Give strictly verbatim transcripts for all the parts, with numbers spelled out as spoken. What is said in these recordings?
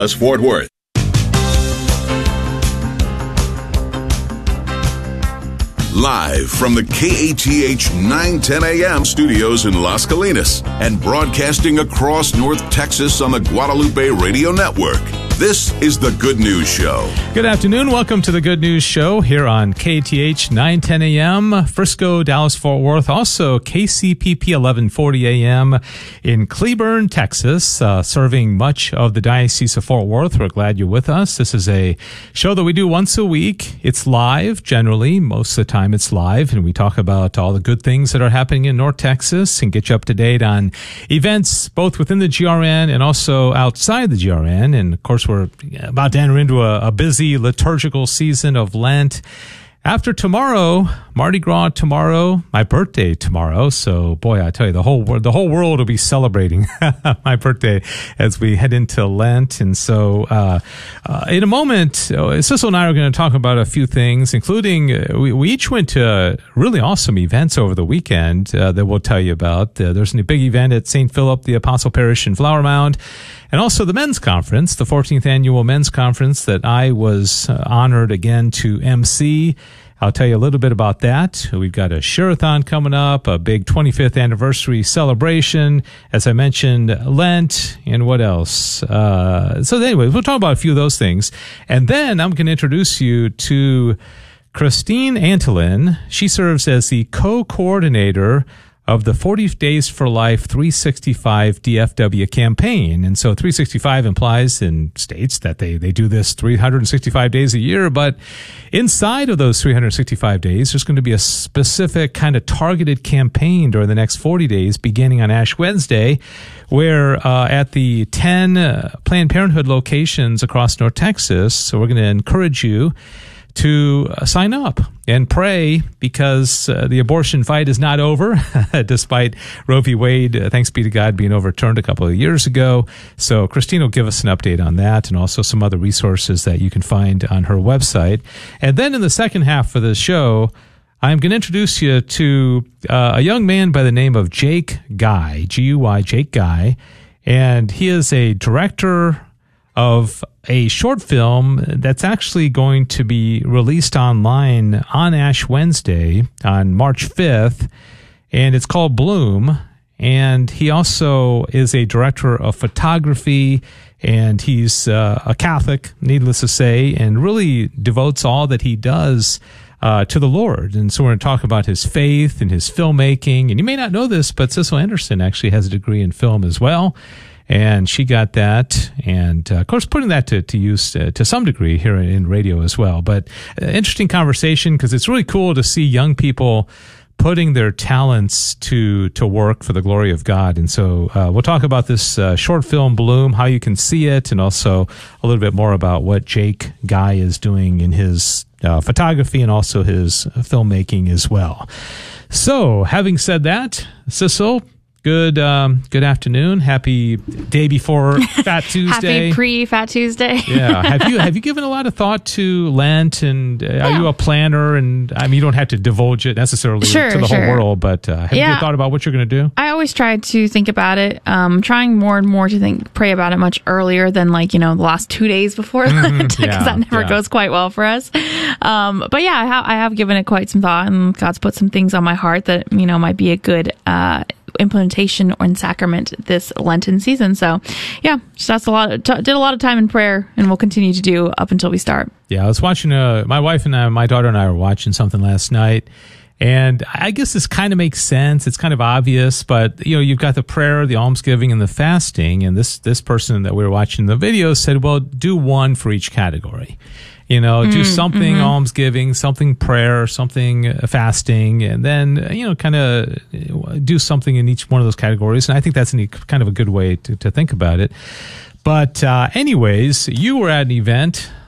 Fort Worth. Live from the K A T H nine ten A M studios in Las Colinas and broadcasting across North Texas on the Guadalupe Radio Network. This is The Good News Show. Good afternoon. Welcome to The Good News Show here on K A T H nine ten A M, Frisco, Dallas, Fort Worth. Also K C P P eleven forty A M in Cleburne, Texas, uh, serving much of the Diocese of Fort Worth. We're glad you're with us. This is a show that we do once a week. It's live, generally. Most of the time it's live, and we talk about all the good things that are happening in North Texas and get you up to date on events both within the G R N and also outside the G R N. And, of course, we're about to enter into a, a busy liturgical season of Lent. After tomorrow, Mardi Gras tomorrow, my birthday tomorrow. So, boy, I tell you, the whole world, the whole world will be celebrating my birthday as we head into Lent. And so, uh, uh in a moment, uh, Sissel and I are going to talk about a few things, including uh, we, we each went to really awesome events over the weekend uh, that we'll tell you about. Uh, there's a big event at Saint Philip the Apostle Parish in Flower Mound. And also the men's conference, the fourteenth annual men's conference that I was uh, honored again to emcee. I'll tell you a little bit about that. We've got a Share-a-thon coming up, a big twenty-fifth anniversary celebration. As I mentioned, Lent, and what else? Uh, so anyway, we'll talk about a few of those things. And then I'm going to introduce you to Christine Antolin. She serves as the co-coordinator of the forty Days for Life three sixty-five D F W campaign. And so three sixty-five implies and states that they, they do this three hundred sixty-five days a year, but inside of those three hundred sixty-five days, there's going to be a specific kind of targeted campaign during the next forty days, beginning on Ash Wednesday, where uh, at the ten uh, Planned Parenthood locations across North Texas, so we're going to encourage you to uh, sign up and pray, because uh, the abortion fight is not over, despite Roe v. Wade, uh, thanks be to God, being overturned a couple of years ago. So Christine will give us an update on that, and also some other resources that you can find on her website. And then in the second half of the show, I'm going to introduce you to uh, a young man by the name of Jake Guy, G U Y, Jake Guy, and he is a director of a short film that's actually going to be released online on Ash Wednesday on March fifth, and it's called Bloom. And he also is a director of photography, and he's uh, a Catholic, needless to say, and really devotes all that he does uh, to the Lord. And so we're going to talk about his faith and his filmmaking. And you may not know this, but Sissel Anderson actually has a degree in film as well. And she got that, and uh, of course, putting that to, to use uh, to some degree here in, in radio as well. But uh, interesting conversation, because it's really cool to see young people putting their talents to to work for the glory of God. And so uh, we'll talk about this uh, short film, Bloom, how you can see it, and also a little bit more about what Jake Guy is doing in his uh, photography and also his filmmaking as well. So, having said that, Sissel, Good, um, good afternoon. Happy day before Fat Tuesday. Happy pre-Fat Tuesday. Yeah. Have you have you given a lot of thought to Lent? And uh, yeah. Are you a planner? And I mean, you don't have to divulge it necessarily sure, to the sure. whole world, but uh, have yeah. you thought about what you're going to do? I always try to think about it. Um, trying more and more to think, pray about it much earlier than like you know the last two days before mm-hmm. Lent, because yeah, that never yeah. goes quite well for us. Um, but yeah, I, ha- I have given it quite some thought, and God's put some things on my heart that you know might be a good Uh, implementation or in sacrament this Lenten season. So yeah, so that's a lot of, t- did a lot of time in prayer, and we'll continue to do up until we start. Yeah, I was watching, uh, my wife and I, my daughter and I were watching something last night, and I guess this kind of makes sense. It's kind of obvious, but you know, you've got the prayer, the almsgiving, and the fasting, and this, this person that we were watching the video said, well, do one for each category. You know, do mm, something mm-hmm. almsgiving, something prayer, something fasting, and then, you know, kind of do something in each one of those categories. And I think that's an, kind of a good way to, to think about it. But uh, anyways, you were at an event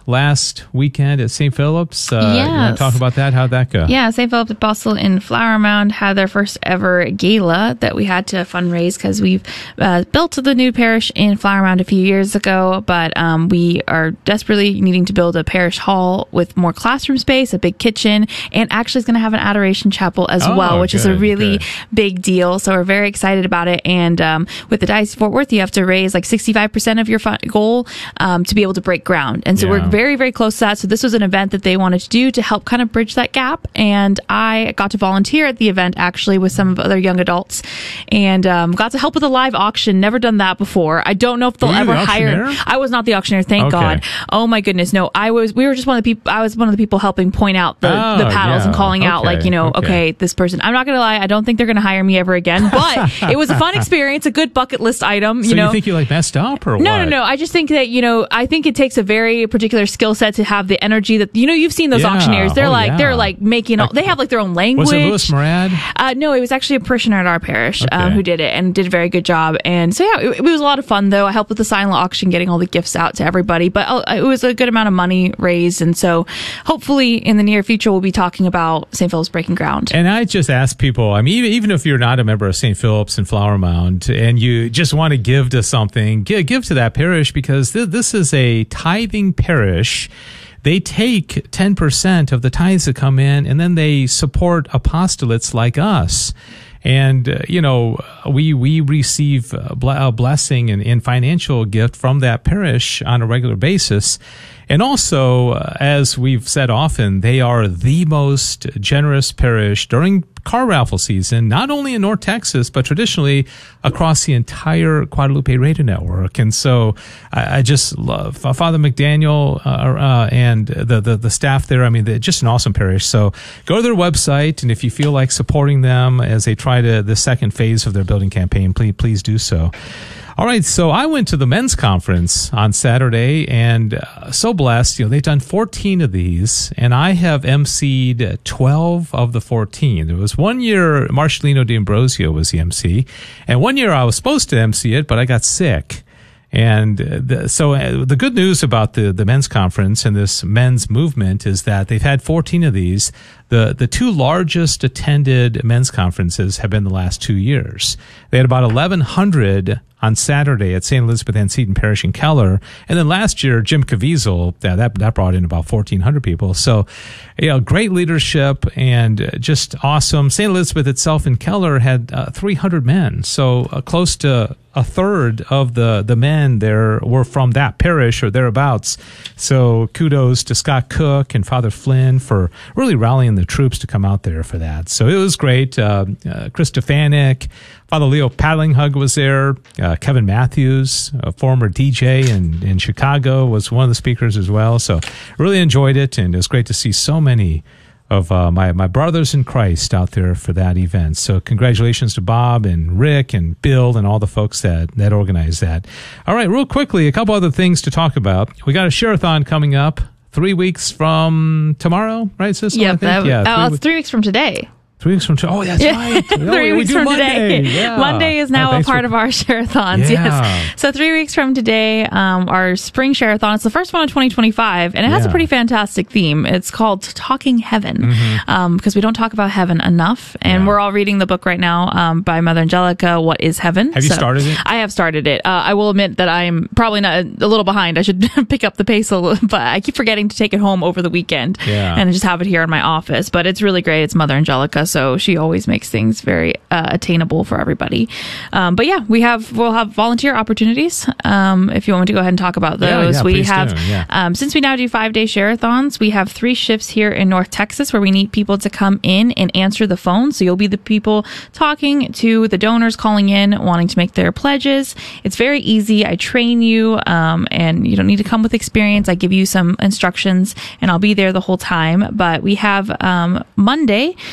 last weekend at Saint Philip's. Uh, yes. You want to talk about that? How'd that go? Yeah, Saint Philip's Apostle in Flower Mound had their first ever gala that we had to fundraise because we've uh, built the new parish in Flower Mound a few years ago, but um, we are desperately needing to build a parish hall with more classroom space, a big kitchen, and actually is going to have an adoration chapel as oh, well, which good, is a really good. big deal. So we're very excited about it. And um, with the Diocese of Fort Worth, you have to raise like sixty-five percent of your fun- goal um, to be able to break ground. And so yeah. we're very, very close to that. So this was an event that they wanted to do to help kind of bridge that gap. And I got to volunteer at the event actually with some of other young adults and um, got to help with a live auction. Never done that before. I don't know if they'll were you ever the hire. I was not the auctioneer, thank okay. God. Oh my goodness, no. I was. We were just one of the people. I was one of the people helping point out the, oh, the paddles yeah. and calling okay. out, like you know, okay. okay, this person. I'm not gonna lie. I don't think they're gonna hire me ever again. But it was a fun experience, a good bucket list item. You so know, you think you like messed up or no, what? no, no. I just think that you know, I think it takes a very particular skill set to have the energy that you know. You've seen those yeah. auctioneers. They're oh, like yeah. they're like making. All, they have like their own language. Was it Louis Murad? Uh, no, it was actually a parishioner at our parish okay. um, who did it and did a very good job. And so yeah, it, it was a lot of fun though. I helped with the silent auction, getting all the gifts out to everybody. But uh, it was a good amount of money raised, and so hopefully in the near future we'll be talking about Saint Philip's breaking ground. And I just ask people, I mean, even, even if you're not a member of Saint Philip's in Flower Mound and you just want to give to something, give, give to that parish because th- this is a tithing parish. They take ten percent of the tithes that come in and then they support apostolates like us. And, uh, you know, we we receive a, ble- a blessing and, and financial gift from that parish on a regular basis. And also, uh, as we've said often, they are the most generous parish during car raffle season, not only in North Texas, but traditionally across the entire Guadalupe Radio Network. And so I, I just love Father McDaniel uh, uh, and the, the, the staff there. I mean, they're just an awesome parish. So go to their website, and if you feel like supporting them as they try to the second phase of their building campaign, please, please do so. All right, so I went to the men's conference on Saturday and uh, so blessed. You know, they've done fourteen of these, and I have emceed twelve of the fourteen. There was one year Marcelino D'Ambrosio was the M C, and one year I was supposed to M C it, but I got sick. And the, so uh, the good news about the, the men's conference and this men's movement is that they've had fourteen of these. The the two largest attended men's conferences have been the last two years. They had about eleven hundred on Saturday at Saint Elizabeth Ann Seton Parish in Keller. And then last year, Jim Caviezel, yeah, that, that brought in about fourteen hundred people. So, you know, great leadership and just awesome. Saint Elizabeth itself in Keller had uh, three hundred men. So uh, close to a third of the, the men there were from that parish or thereabouts. So kudos to Scott Cook and Father Flynn for really rallying the troops to come out there for that. So it was great. Uh, uh, Chris Stefanik, Father Leo Paddlinghug was there. Uh, Kevin Matthews, a former D J in, in Chicago, was one of the speakers as well. So really enjoyed it, and it was great to see so many of uh, my, my brothers in Christ out there for that event. So congratulations to Bob and Rick and Bill and all the folks that, that organized that. All right, real quickly, a couple other things to talk about. We got a share-a-thon coming up three weeks from tomorrow, right, Sis? Yep, that, yeah, uh, three it's three weeks from today. Three weeks from today. Oh, that's yeah. right. Oh, three yeah, weeks we do from Monday. today. Yeah. Monday is now oh, a part for... of our share-a-thons. Yeah. Yes. So three weeks from today, um, our spring share-a-thon. It's the first one of twenty twenty-five, and it has yeah. a pretty fantastic theme. It's called Talking Heaven, mm-hmm. um, because we don't talk about heaven enough. And yeah. we're all reading the book right now um, by Mother Angelica, What is Heaven? Have you so started it? I have started it. Uh, I will admit that I'm probably not a little behind. I should pick up the pace a little, but I keep forgetting to take it home over the weekend yeah. and just have it here in my office. But it's really great. It's Mother Angelica, so she always makes things very uh, attainable for everybody. Um, but yeah, we have we'll have volunteer opportunities. Um, if you want me to go ahead and talk about those, yeah, yeah, we have yeah. um, since we now do five day share-a-thons, we have three shifts here in North Texas where we need people to come in and answer the phone. So you'll be the people talking to the donors calling in, wanting to make their pledges. It's very easy. I train you, um, and you don't need to come with experience. I give you some instructions, and I'll be there the whole time. But we have um, Monday, the first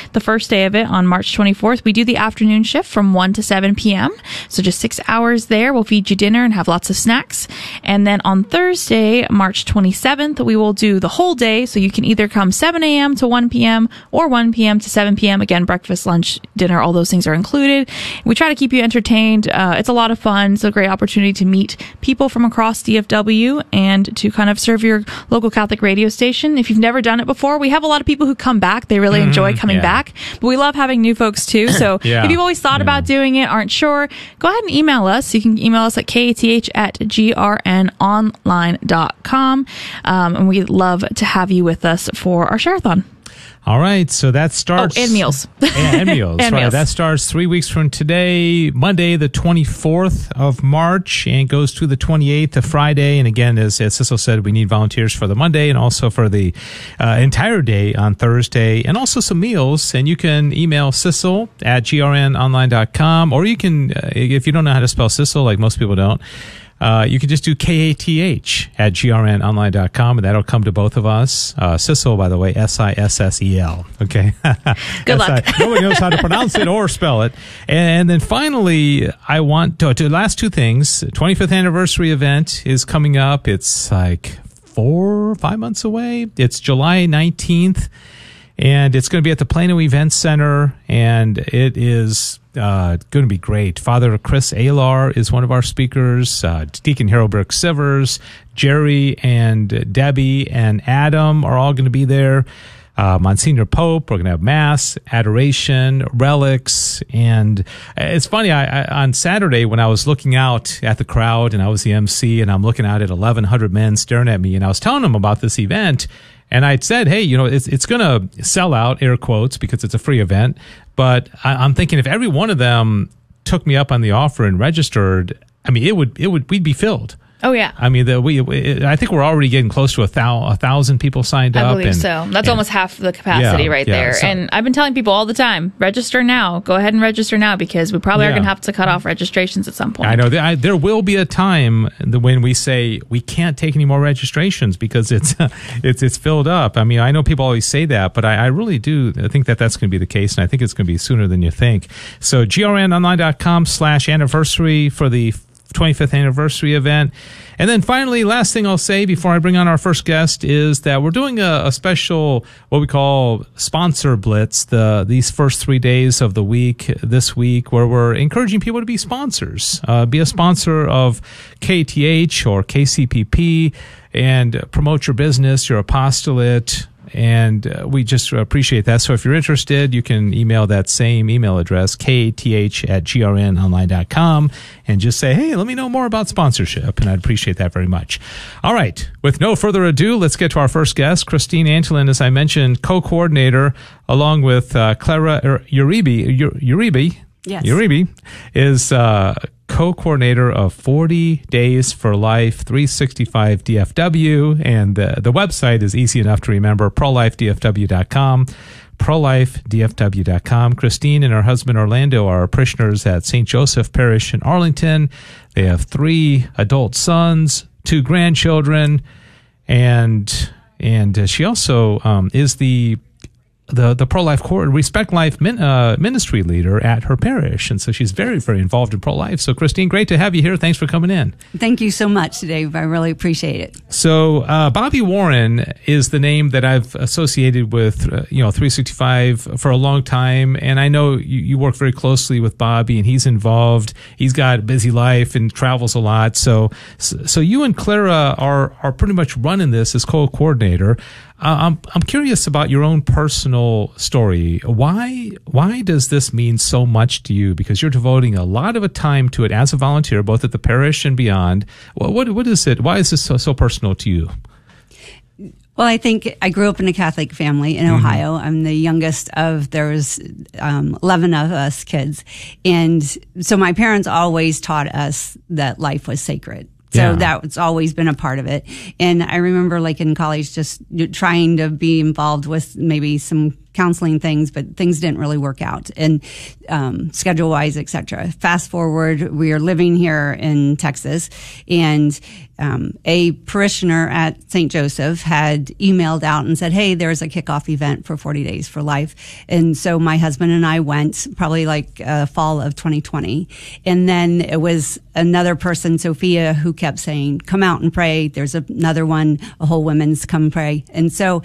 day of it on March twenty-fourth, we do the afternoon shift from one to seven p.m. So just six hours there. We'll feed you dinner and have lots of snacks. And then on Thursday, March twenty-seventh, we will do the whole day. So you can either come seven a.m. to one p.m. or one p.m. to seven p.m. Again, breakfast, lunch, dinner, all those things are included. We try to keep you entertained. Uh, it's a lot of fun. It's a great opportunity to meet people from across D F W and to kind of serve your local Catholic radio station. If you've never done it before, we have a lot of people who come back. They really mm-hmm, enjoy coming yeah. back. But we love having new folks too. So yeah. if you've always thought yeah. about doing it, aren't sure, go ahead and email us. You can email us at K A T H at G R N online dot com. Um, and we'd love to have you with us for our share-a-thon. All right, so that starts... Oh, and meals. And, and meals, and right. Meals. That starts three weeks from today, Monday, the twenty-fourth of March, and goes to the twenty-eighth of Friday. And again, as, as Sissel said, we need volunteers for the Monday and also for the uh, entire day on Thursday, and also some meals. And you can email Sissel at G R N online dot com, or you can, uh, if you don't know how to spell Sissel, like most people don't, Uh, you can just do K A T H at G R N online dot com, and that'll come to both of us. Uh, Sissel, by the way, S I S S E L. Okay. Good luck. Nobody knows how to pronounce it or spell it. And then finally, I want to, to last two things. twenty-fifth anniversary event is coming up. It's like four or five months away. It's July nineteenth. And it's going to be at the Plano Event Center, and it is uh, going to be great. Father Chris Alar is one of our speakers. Uh, Deacon Harold Burke Sivers, Jerry and Debbie and Adam are all going to be there. Uh, Monsignor Pope, we're going to have Mass, Adoration, Relics. And it's funny, I, I, on Saturday when I was looking out at the crowd and I was the M C and I'm looking out at eleven hundred men staring at me and I was telling them about this event. And I'd said, hey, you know, it's it's going to sell out, air quotes, because it's a free event. But I, I'm thinking if every one of them took me up on the offer and registered, I mean, it would it would we'd be filled. Oh, yeah. I mean, the, we, we, I think we're already getting close to a, thou, a thousand people signed up. I believe and, so. That's and, almost half the capacity yeah, right yeah, there. so, and I've been telling people all the time, register now. Go ahead and register now because we probably yeah. are going to have to cut off registrations at some point. I know. There, I, there will be a time when we say we can't take any more registrations because it's it's it's filled up. I mean, I know people always say that, but I, I really do think that that's going to be the case, and I think it's going to be sooner than you think. So G R N online dot com slash anniversary for the twenty-fifth anniversary event. And then finally, last thing I'll say before I bring on our first guest is that we're doing a, a special, what we call sponsor blitz, the these first three days of the week, this week, where we're encouraging people to be sponsors. Uh, be a sponsor of K T H or K C P P and promote your business, your apostolate. And uh, we just appreciate that. So if you're interested, you can email that same email address, K A T H at G R N online dot com, and just say, hey, let me know more about sponsorship. And I'd appreciate that very much. All right. With no further ado, let's get to our first guest, Christine Antolin, as I mentioned, co-coordinator, along with uh, Clara Uribe. Uribe. Yes. Uribe is uh, co-coordinator of forty Days for Life three sixty-five D F W, and the, the website is easy enough to remember, pro life D F W dot com, pro life D F W dot com. Christine and her husband Orlando are parishioners at Saint Joseph Parish in Arlington. They have three adult sons, two grandchildren, and and uh, she also um, is the the the pro-life core, Respect Life min, uh, ministry leader at her parish. And so she's very, very involved in pro-life. So Christine, great to have you here. Thanks for coming in. Thank you so much, Dave. I really appreciate it. So uh, Bobby Warren is the name that I've associated with, uh, you know, three sixty-five for a long time. And I know you, you work very closely with Bobby, and he's involved. He's got a busy life and travels a lot. So so you and Clara are, are pretty much running this as co-coordinator. Uh, I'm I'm curious about your own personal story. Why why does this mean so much to you? Because you're devoting a lot of a time to it as a volunteer, both at the parish and beyond. What what, what is it? Why is this so, so personal to you? Well, I think I grew up in a Catholic family in mm-hmm. Ohio. I'm the youngest of, there was um, eleven of us kids. And so my parents always taught us that life was sacred. So yeah. that's always been a part of it. And I remember like in college just trying to be involved with maybe some counseling things, but things didn't really work out, and um, schedule-wise, et cetera. Fast forward, we are living here in Texas, and um, a parishioner at Saint Joseph had emailed out and said, hey, there's a kickoff event for forty days for Life. And so my husband and I went, probably like uh, fall of twenty twenty. And then it was another person, Sophia, who kept saying, come out and pray. There's another one, a whole women's come pray. And so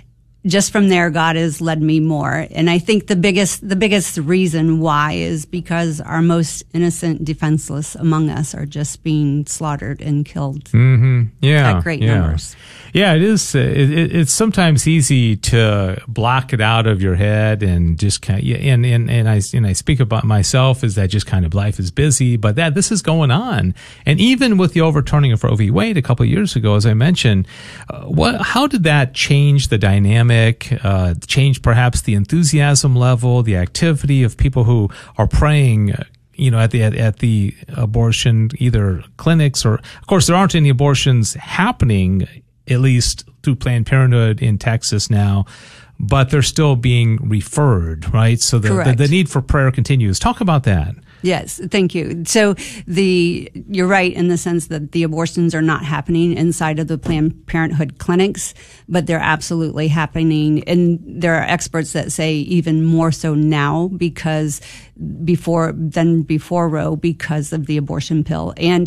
just from there, God has led me more. And I think the biggest, the biggest reason why is because our most innocent, defenseless among us are just being slaughtered and killed. Mm-hmm. Yeah. At great yeah. numbers. Yeah, it is. It, it, it's sometimes easy to block it out of your head and just kind of, and, and, and I, and I speak about myself is that just kind of life is busy, but that this is going on. And even with the overturning of Roe v. Wade a couple of years ago, as I mentioned, uh, what, how did that change the dynamic, uh, change perhaps the enthusiasm level, the activity of people who are praying, uh, you know, at the, at, at the abortion, either clinics or, of course, there aren't any abortions happening, at least through Planned Parenthood in Texas now, but they're still being referred, right? So the, the, the need for prayer continues. Talk about that. Yes, thank you. So the you're right in the sense that the abortions are not happening inside of the Planned Parenthood clinics, but they're absolutely happening. And there are experts that say even more so now because before than before Roe because of the abortion pill. And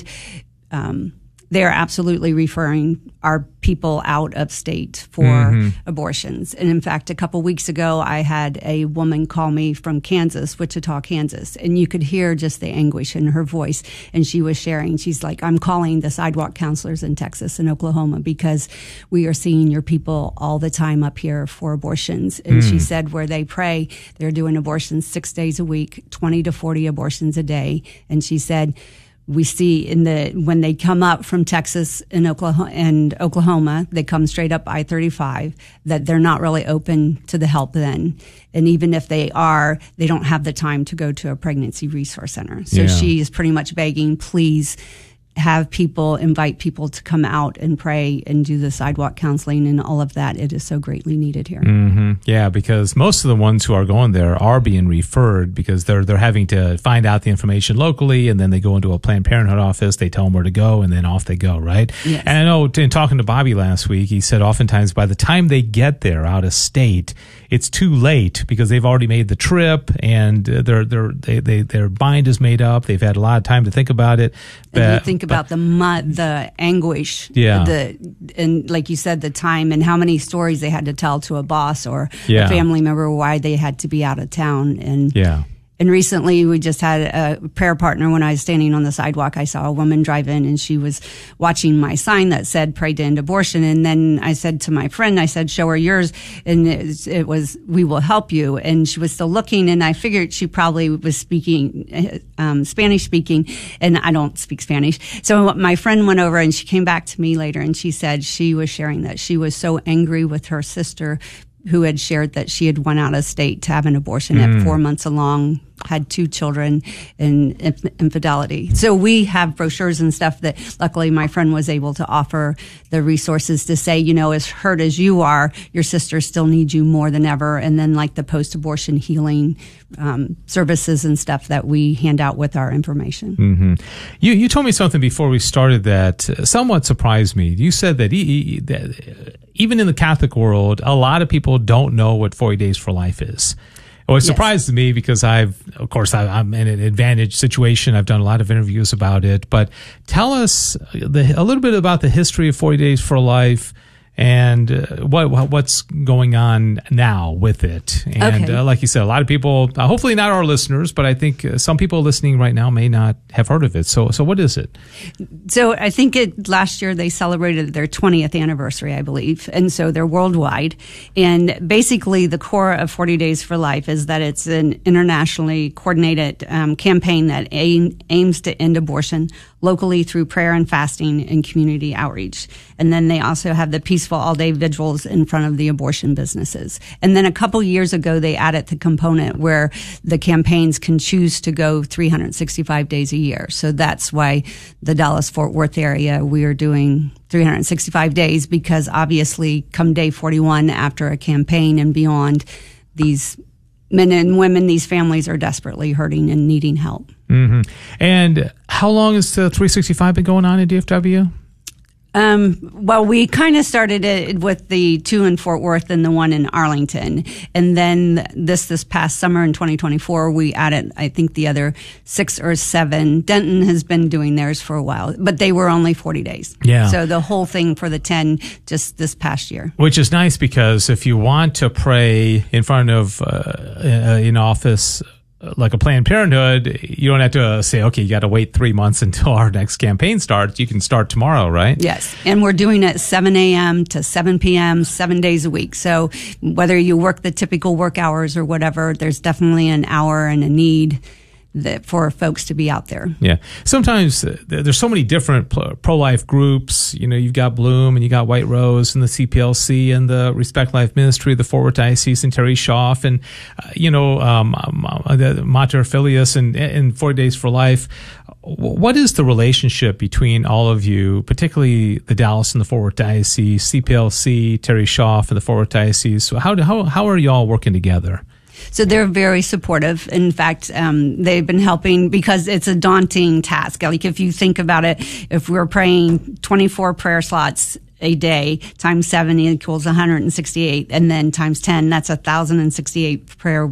um they're absolutely referring our people out of state for mm-hmm. abortions. And in fact, a couple weeks ago, I had a woman call me from Kansas, Wichita, Kansas, and you could hear just the anguish in her voice. And she was sharing, she's like, I'm calling the sidewalk counselors in Texas and Oklahoma because we are seeing your people all the time up here for abortions. And mm. she said where they pray, they're doing abortions six days a week, twenty to forty abortions a day. And she said, we see in the when they come up from Texas and Oklahoma, and Oklahoma, they come straight up I thirty-five, that they're not really open to the help then. And even if they are, they don't have the time to go to a pregnancy resource center. So yeah. she is pretty much begging, please have people, invite people to come out and pray and do the sidewalk counseling and all of that. It is so greatly needed here. Mm-hmm. Yeah, because most of the ones who are going there are being referred because they're they're having to find out the information locally, and then they go into a Planned Parenthood office, they tell them where to go, and then off they go, right? Yes. And I know in talking to Bobby last week, he said oftentimes by the time they get there out of state, it's too late because they've already made the trip and their their they, they, their mind is made up. They've had a lot of time to think about it. But, and you think about the mud, the anguish, yeah. the and like you said, the time and how many stories they had to tell to a boss or yeah. a family member why they had to be out of town. And yeah. And recently, we just had a prayer partner. When I was standing on the sidewalk, I saw a woman drive in, and she was watching my sign that said "Pray to End Abortion." And then I said to my friend, I said, "Show her yours." And it, it was, "We will help you." And she was still looking, and I figured she probably was speaking um, Spanish speaking, and I don't speak Spanish. So my friend went over, and she came back to me later, and she said she was sharing that she was so angry with her sister, who had shared that she had went out of state to have an abortion mm. at four months along, had two children, and infidelity. So we have brochures and stuff that luckily my friend was able to offer the resources to say, you know, as hurt as you are, your sister still needs you more than ever. And then like the post-abortion healing um, services and stuff that we hand out with our information. Mm-hmm. You, you told me something before we started that somewhat surprised me. You said that, e- that even in the Catholic world, a lot of people don't know what forty Days for Life is. Well, it surprised yes. me because I've, of course, I, I'm in an advantaged situation. I've done a lot of interviews about it. But tell us the, a little bit about the history of forty Days for Life and uh, what what's going on now with it. And okay. uh, like you said, a lot of people, uh, hopefully not our listeners, but I think uh, some people listening right now may not have heard of it. So, so what is it? So I think it last year they celebrated their twentieth anniversary, I believe, and so they're worldwide. And basically, the core of forty Days for Life is that it's an internationally coordinated um, campaign that aim, aims to end abortion locally through prayer and fasting and community outreach. And then they also have the peaceful all-day vigils in front of the abortion businesses. And then a couple years ago, they added the component where the campaigns can choose to go three hundred sixty-five days a year. So that's why the Dallas-Fort Worth area, we are doing three hundred sixty-five days, because obviously come day forty-one after a campaign and beyond, these men and women, these families are desperately hurting and needing help. Mm-hmm. And how long has the three sixty-five been going on in D F W? Um, well, we kind of started it with the two in Fort Worth and the one in Arlington. And then this, this past summer in twenty twenty-four, we added, I think, the other six or seven. Denton has been doing theirs for a while, but they were only forty days. Yeah. So the whole thing for the ten just this past year. Which is nice because if you want to pray in front of, uh, in office, like a Planned Parenthood, you don't have to uh, say, okay, you got to wait three months until our next campaign starts. You can start tomorrow, right? Yes. And we're doing it seven a.m. to seven p.m., seven days a week. So whether you work the typical work hours or whatever, there's definitely an hour and a need that for folks to be out there. Yeah. Sometimes uh, there's so many different pro-life groups. You know, you've got Bloom and you got White Rose and the C P L C and the Respect Life Ministry, the Fort Worth Diocese and Terry Schaaf and, uh, you know, um, um, the Mater Filius and, and forty Days for Life. What is the relationship between all of you, particularly the Dallas and the Fort Worth Diocese, C P L C, Terry Schaaf and the Fort Worth Diocese? So how, do, how, how are you all working together? So they're very supportive. In fact, um, they've been helping because it's a daunting task. Like if you think about it, if we're praying twenty-four prayer slots a day times seven equals one hundred sixty-eight, and then times ten, that's one thousand sixty-eight prayer,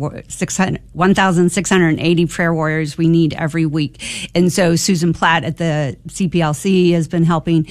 one thousand six hundred eighty prayer warriors we need every week. And so Susan Platt at the C P L C has been helping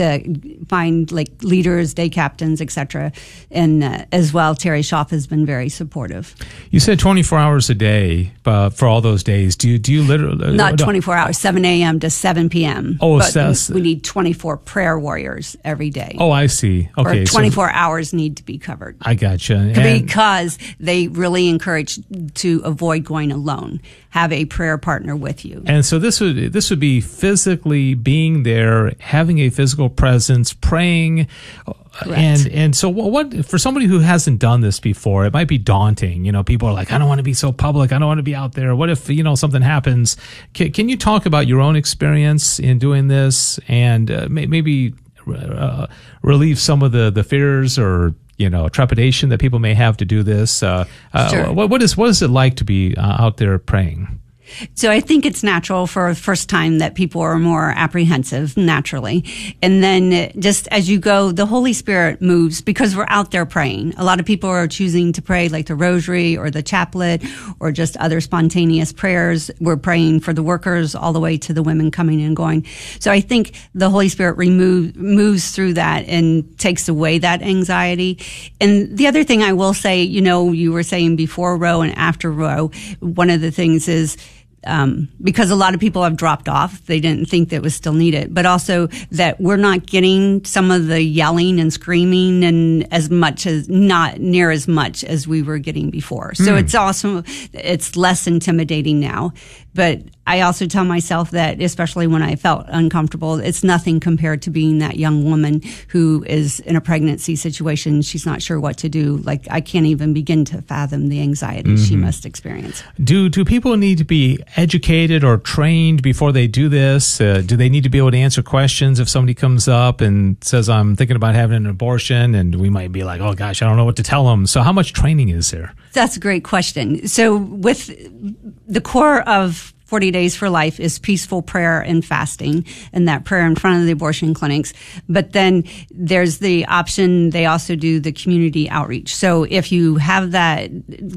to find like leaders, day captains, et cetera. And uh, as well, Terry Schaaf has been very supportive. You said twenty-four hours a day uh, for all those days. Do you, do you literally? Not twenty-four hours, seven a.m. to seven p.m. Oh, but so, we need twenty-four prayer warriors every day. Oh, I see. Okay. Or twenty-four so, hours need to be covered. I gotcha. And because they really encourage to avoid going alone. Have a prayer partner with you. And so this would this would be physically being there, having a physical presence, praying. Correct. And and so what, what for somebody who hasn't done this before, it might be daunting. You know, people are like, I don't want to be so public. I don't want to be out there. What if, you know, something happens? Can, can you talk about your own experience in doing this and uh, maybe uh, relieve some of the, the fears or, you know, trepidation that people may have to do this? Uh, uh, sure. what, what is what is it like to be uh, out there praying? So I think it's natural for the first time that people are more apprehensive naturally. And then just as you go, the Holy Spirit moves because we're out there praying. A lot of people are choosing to pray like the rosary or the chaplet or just other spontaneous prayers. We're praying for the workers all the way to the women coming and going. So I think the Holy Spirit remove, moves through that and takes away that anxiety. And the other thing I will say, you know, you were saying before Roe and after Roe, one of the things is, Um, because a lot of people have dropped off. They didn't think that was still needed, but also that we're not getting some of the yelling and screaming and as much as, not near as much as we were getting before. So mm. it's also, it's less intimidating now. But I also tell myself that, especially when I felt uncomfortable, it's nothing compared to being that young woman who is in a pregnancy situation. She's not sure what to do. Like, I can't even begin to fathom the anxiety mm-hmm. she must experience. Do do people need to be educated or trained before they do this? Uh, do they need to be able to answer questions if somebody comes up and says, I'm thinking about having an abortion? And we might be like, oh, gosh, I don't know what to tell them. So how much training is there? That's a great question. So with the core of forty Days for Life is peaceful prayer and fasting, and that prayer in front of the abortion clinics. But then there's the option, they also do the community outreach. So if you have that,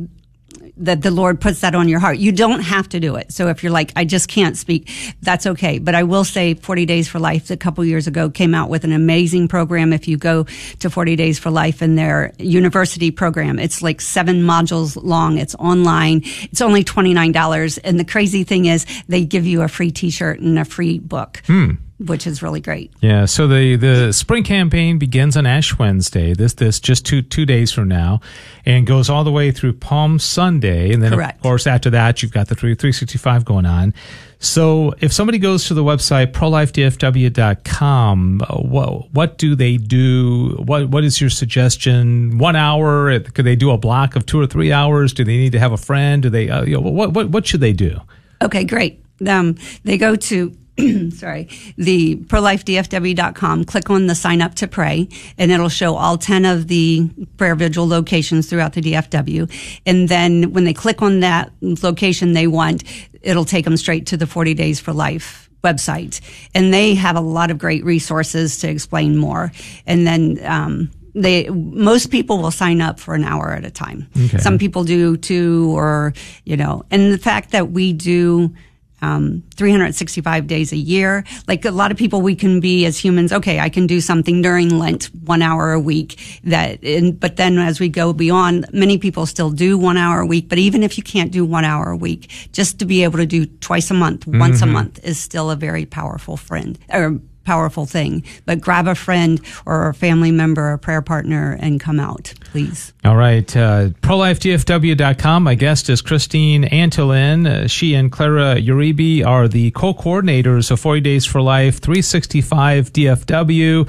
that the Lord puts that on your heart, you don't have to do it. So if you're like, I just can't speak, that's okay. But I will say forty Days for Life a couple years ago came out with an amazing program. If you go to forty Days for Life in their university program, it's like seven modules long. It's online. It's only twenty-nine dollars. And the crazy thing is they give you a free t-shirt and a free book. Hmm. Which is really great. Yeah. So the, the spring campaign begins on Ash Wednesday. This, this just two, two days from now, and goes all the way through Palm Sunday. And then, Correct. Of course, after that, you've got the three sixty-five going on. So if somebody goes to the website, pro life d f w dot com, what, what do they do? What, what is your suggestion? One hour? Could they do a block of two or three hours? Do they need to have a friend? Do they, uh, you know, what, what, what should they do? Okay, great. Um, they go to sorry, the pro life d f w dot com, click on the sign up to pray, and it'll show all ten of the prayer vigil locations throughout the D F W. And then when they click on that location they want, it'll take them straight to the forty Days for Life website. And they have a lot of great resources to explain more. And then, um, They most people will sign up for an hour at a time. Okay. Some people do two, or you know, and the fact that we do um, three hundred sixty-five days a year, like a lot of people, we can be as humans. Okay, I can do something during Lent, one hour a week. That, and, but then as we go beyond, many people still do one hour a week. But even if you can't do one hour a week, just to be able to do twice a month, mm-hmm. once a month, is still a very powerful friend or powerful thing. But grab a friend or a family member, a prayer partner, and come out, please. All right. Uh, pro life d f w dot com. My guest is Christine Antolin. Uh, she and Clara Uribe are the co-coordinators of forty Days for Life, three sixty-five D F W,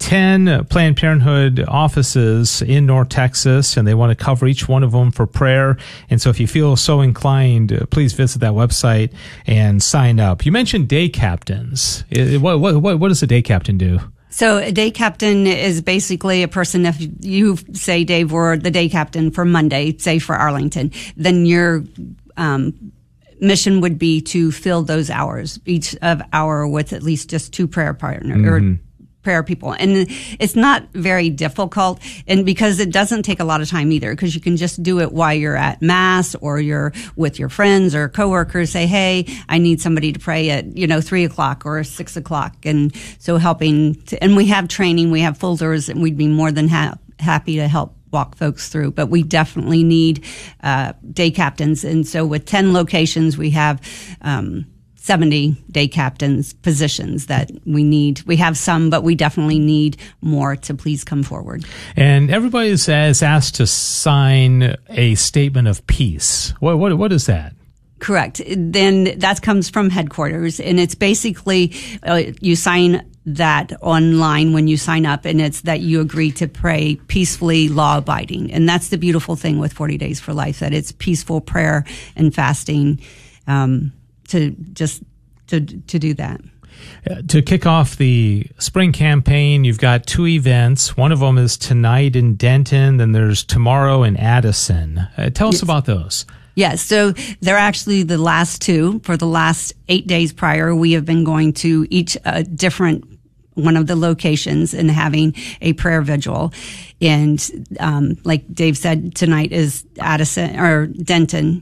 ten Planned Parenthood offices in North Texas, and they want to cover each one of them for prayer. And so if you feel so inclined, uh, please visit that website and sign up. You mentioned day captains. Uh, what, what, what, what does a day captain do? So a day captain is basically a person, if you say, Dave, we're the day captain for Monday, say for Arlington, then your um, mission would be to fill those hours, each of hour with at least just two prayer partners, mm-hmm. or prayer people. And it's not very difficult, and because it doesn't take a lot of time either, because you can just do it while you're at mass or you're with your friends or coworkers. Say, hey, I need somebody to pray at, you know, three o'clock or six o'clock. And so helping to, and we have training, we have folders, and we'd be more than ha- happy to help walk folks through. But we definitely need uh, day captains. And so with ten locations, we have um seventy day captains positions that we need. We have some, but we definitely need more to please come forward. And everybody is asked to sign a statement of peace. What, what, what is that? Correct. Then that comes from headquarters, and it's basically uh, you sign that online when you sign up, and it's that you agree to pray peacefully, law-abiding. And that's the beautiful thing with forty Days for Life, that it's peaceful prayer and fasting, um, to just to to do that. Uh, to kick off the spring campaign, you've got two events. One of them is tonight in Denton, then there's tomorrow in Addison. Uh, tell us yes. about those. Yes, so they're actually the last two. For the last eight days prior, we have been going to each uh, different one of the locations and having a prayer vigil. And um, like Dave said, tonight is Addison or Denton.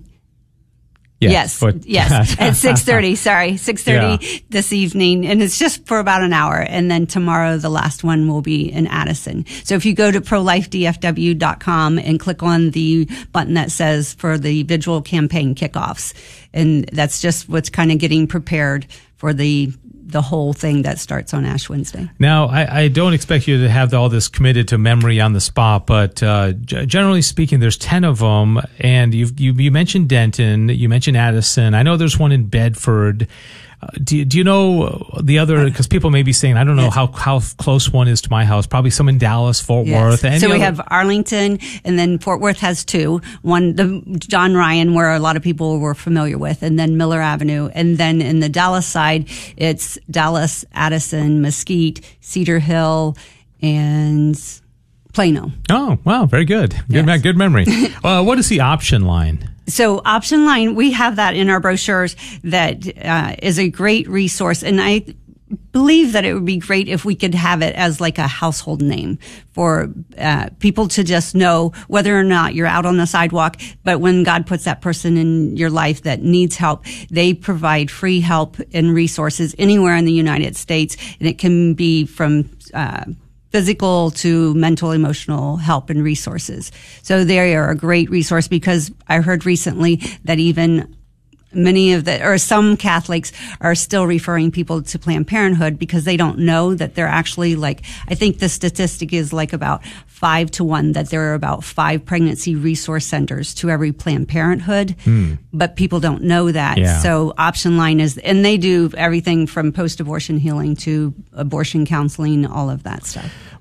Yes, yes, yes. At six thirty, sorry, six thirty yeah. this evening. And it's just for about an hour. And then tomorrow, the last one will be in Addison. So if you go to pro life d f w dot com and click on the button that says for the vigil campaign kickoffs, and that's just what's kind of getting prepared for the the whole thing that starts on Ash Wednesday. Now, I, I don't expect you to have all this committed to memory on the spot, but uh, g- generally speaking, there's ten of them, and you've, you you mentioned Denton, you mentioned Addison. I know there's one in Bedford. Uh, do, do you know the other? Because people may be saying, I don't know yes. how how close one is to my house. Probably some in Dallas, Fort yes. Worth. Any so we other? have Arlington, and then Fort Worth has two. One, the John Ryan, where a lot of people were familiar with, and then Miller Avenue. And then in the Dallas side, it's Dallas, Addison, Mesquite, Cedar Hill, and Plano. Oh, wow. Very good. Good, yes. good memory. uh, what is the option line? So option line, we have that in our brochures. That uh, is a great resource. And I believe that it would be great if we could have it as like a household name for uh, people to just know whether or not you're out on the sidewalk. But when God puts that person in your life that needs help, they provide free help and resources anywhere in the United States. And it can be from uh physical to mental, emotional help and resources. So they are a great resource, because I heard recently that even many of the, or some Catholics are still referring people to Planned Parenthood because they don't know that they're actually like, I think the statistic is like about five to one, that there are about five pregnancy resource centers to every Planned Parenthood, mm. but people don't know that. Yeah. So Option Line is, and they do everything from post-abortion healing to abortion counseling, all of that stuff.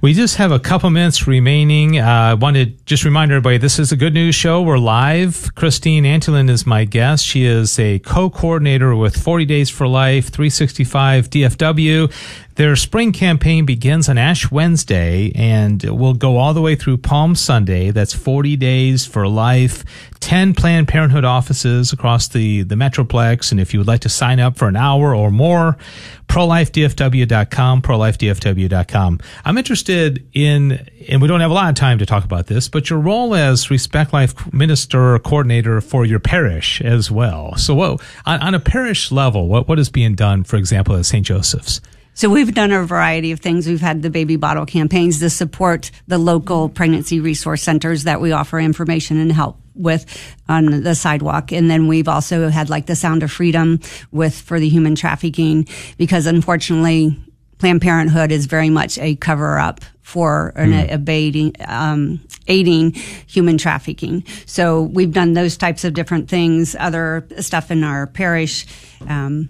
We just have a couple minutes remaining. I uh, want to just remind everybody, this is a Good News Show. We're live. Christine Antolin is my guest. She is a co-coordinator with forty Days for Life, three sixty-five D F W. Their spring campaign begins on Ash Wednesday and will go all the way through Palm Sunday. That's forty Days for Life, ten Planned Parenthood offices across the, the Metroplex. And if you would like to sign up for an hour or more, pro life d f w dot com, pro life d f w dot com. I'm interested in, and we don't have a lot of time to talk about this, but your role as Respect Life Minister Coordinator for your parish as well. So what, on, on a parish level, what, what is being done, for example, at Saint Joseph's? So we've done a variety of things. We've had the baby bottle campaigns to support the local pregnancy resource centers that we offer information and help with on the sidewalk. And then we've also had like the Sound of Freedom with for the human trafficking, because unfortunately Planned Parenthood is very much a cover up for an mm. abating, um, aiding human trafficking. So we've done those types of different things, other stuff in our parish, um,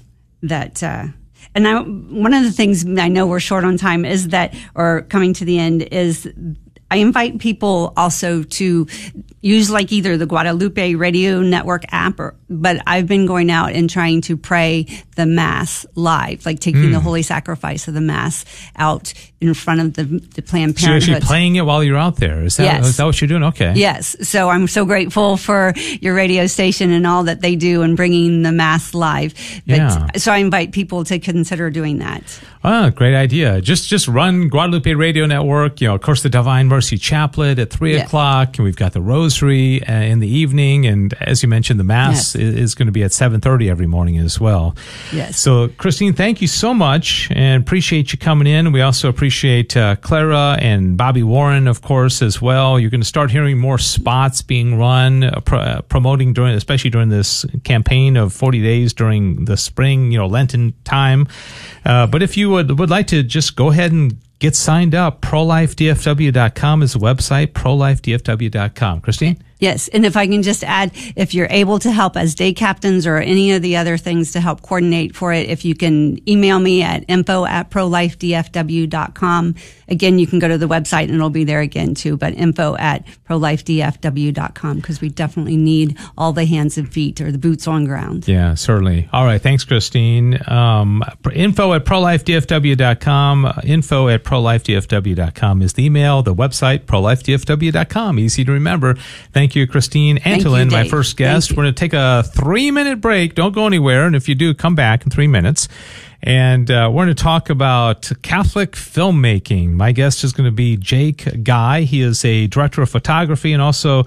that, uh, And I, one of the things, I know we're short on time, is that, or coming to the end, is I invite people also to use like either the Guadalupe Radio Network app, or, but I've been going out and trying to pray the Mass live, like taking mm. the Holy Sacrifice of the Mass out in front of the, the Planned Parenthood. So you're actually playing it while you're out there. Is that, yes. is that what you're doing? Okay. Yes. So I'm so grateful for your radio station and all that they do and bringing the Mass live. But, yeah. So I invite people to consider doing that. Ah, great idea. Just just run Guadalupe Radio Network, you know, of course, the Divine Mercy Chaplet at three yeah. o'clock, and we've got the Rosary uh, in the evening, and as you mentioned, the Mass yes. is, is going to be at seven thirty every morning as well. Yes. So, Christine, thank you so much, and appreciate you coming in. We also appreciate uh, Clara and Bobby Warren, of course, as well. You're going to start hearing more spots being run, uh, pr- uh, promoting during, especially during this campaign of forty days during the spring, you know, Lenten time. Uh, but if you would, would like to just go ahead and get signed up, pro life d f w dot com is the website, pro life d f w dot com. Christine? Yes, and if I can just add, if you're able to help as day captains or any of the other things to help coordinate for it, if you can email me at info at pro life d f w dot com. Again, you can go to the website and it'll be there again too, but info at pro life d f w dot com, because we definitely need all the hands and feet or the boots on ground. Yeah, certainly. All right, thanks, Christine. Um, info at pro life d f w dot com, uh, info at pro life d f w dot com is the email, the website, pro life d f w dot com. Easy to remember. Thank you, Christine Antolin, you, my first guest. We're going to take a three-minute break. Don't go anywhere, and if you do, come back in three minutes. And uh, we're going to talk about Catholic filmmaking. My guest is going to be Jake Guy. He is a director of photography and also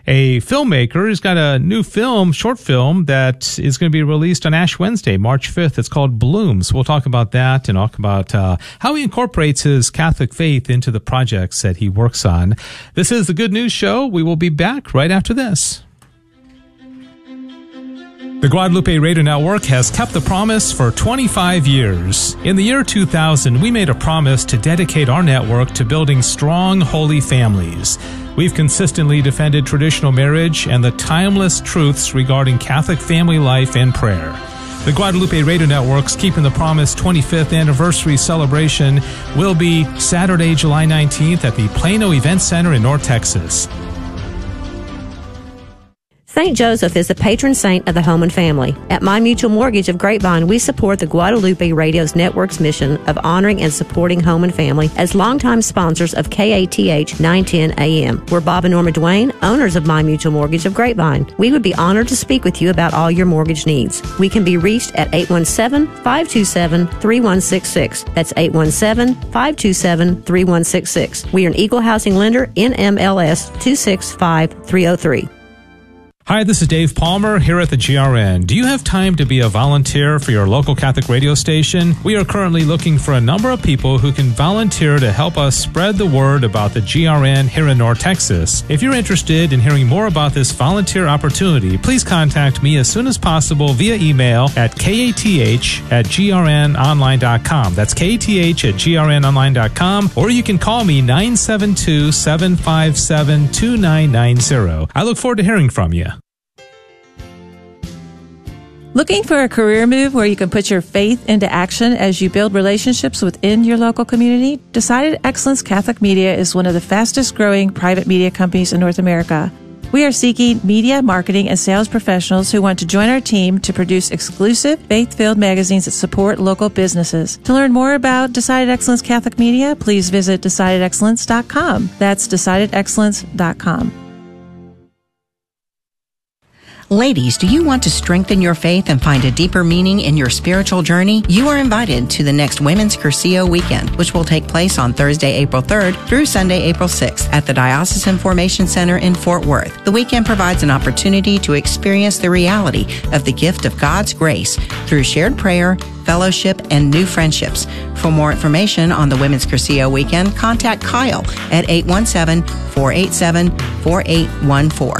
a filmmaker. He's got a new film, short film, that is going to be released on Ash Wednesday, March fifth. It's called Blooms. We'll talk about that and talk about uh, how he incorporates his Catholic faith into the projects that he works on. This is the Good News Show. We will be back right after this. The Guadalupe Radio Network has kept the promise for twenty-five years. In the year two thousand, we made a promise to dedicate our network to building strong, holy families. We've consistently defended traditional marriage and the timeless truths regarding Catholic family life and prayer. The Guadalupe Radio Network's Keeping the Promise twenty-fifth anniversary celebration will be Saturday, July nineteenth at the Plano Event Center in North Texas. Saint Joseph is the patron saint of the home and family. At My Mutual Mortgage of Grapevine, we support the Guadalupe Radio's network's mission of honoring and supporting home and family as longtime sponsors of K A T H nine ten A M. We're Bob and Norma Duane, owners of My Mutual Mortgage of Grapevine. We would be honored to speak with you about all your mortgage needs. We can be reached at eight one seven, five two seven, three one six six. That's eight one seven, five two seven, three one six six. We are an equal housing lender, N M L S two six five three oh three. Hi, this is Dave Palmer here at the G R N. Do you have time to be a volunteer for your local Catholic radio station? We are currently looking for a number of people who can volunteer to help us spread the word about the G R N here in North Texas. If you're interested in hearing more about this volunteer opportunity, please contact me as soon as possible via email at kath at g r n online dot com. That's kath at g r n online dot com, or you can call me nine seven two, seven five seven, two nine nine zero. I look forward to hearing from you. Looking for a career move where you can put your faith into action as you build relationships within your local community? Decided Excellence Catholic Media is one of the fastest growing private media companies in North America. We are seeking media, marketing, and sales professionals who want to join our team to produce exclusive, faith-filled magazines that support local businesses. To learn more about Decided Excellence Catholic Media, please visit decided excellence dot com. That's decided excellence dot com. Ladies, do you want to strengthen your faith and find a deeper meaning in your spiritual journey? You are invited to the next Women's Curcio Weekend, which will take place on Thursday, April third through Sunday, April sixth at the Diocesan Formation Center in Fort Worth. The weekend provides an opportunity to experience the reality of the gift of God's grace through shared prayer, fellowship, and new friendships. For more information on the Women's Curcio Weekend, contact Kyle at eight one seven, four eight seven, four eight one four.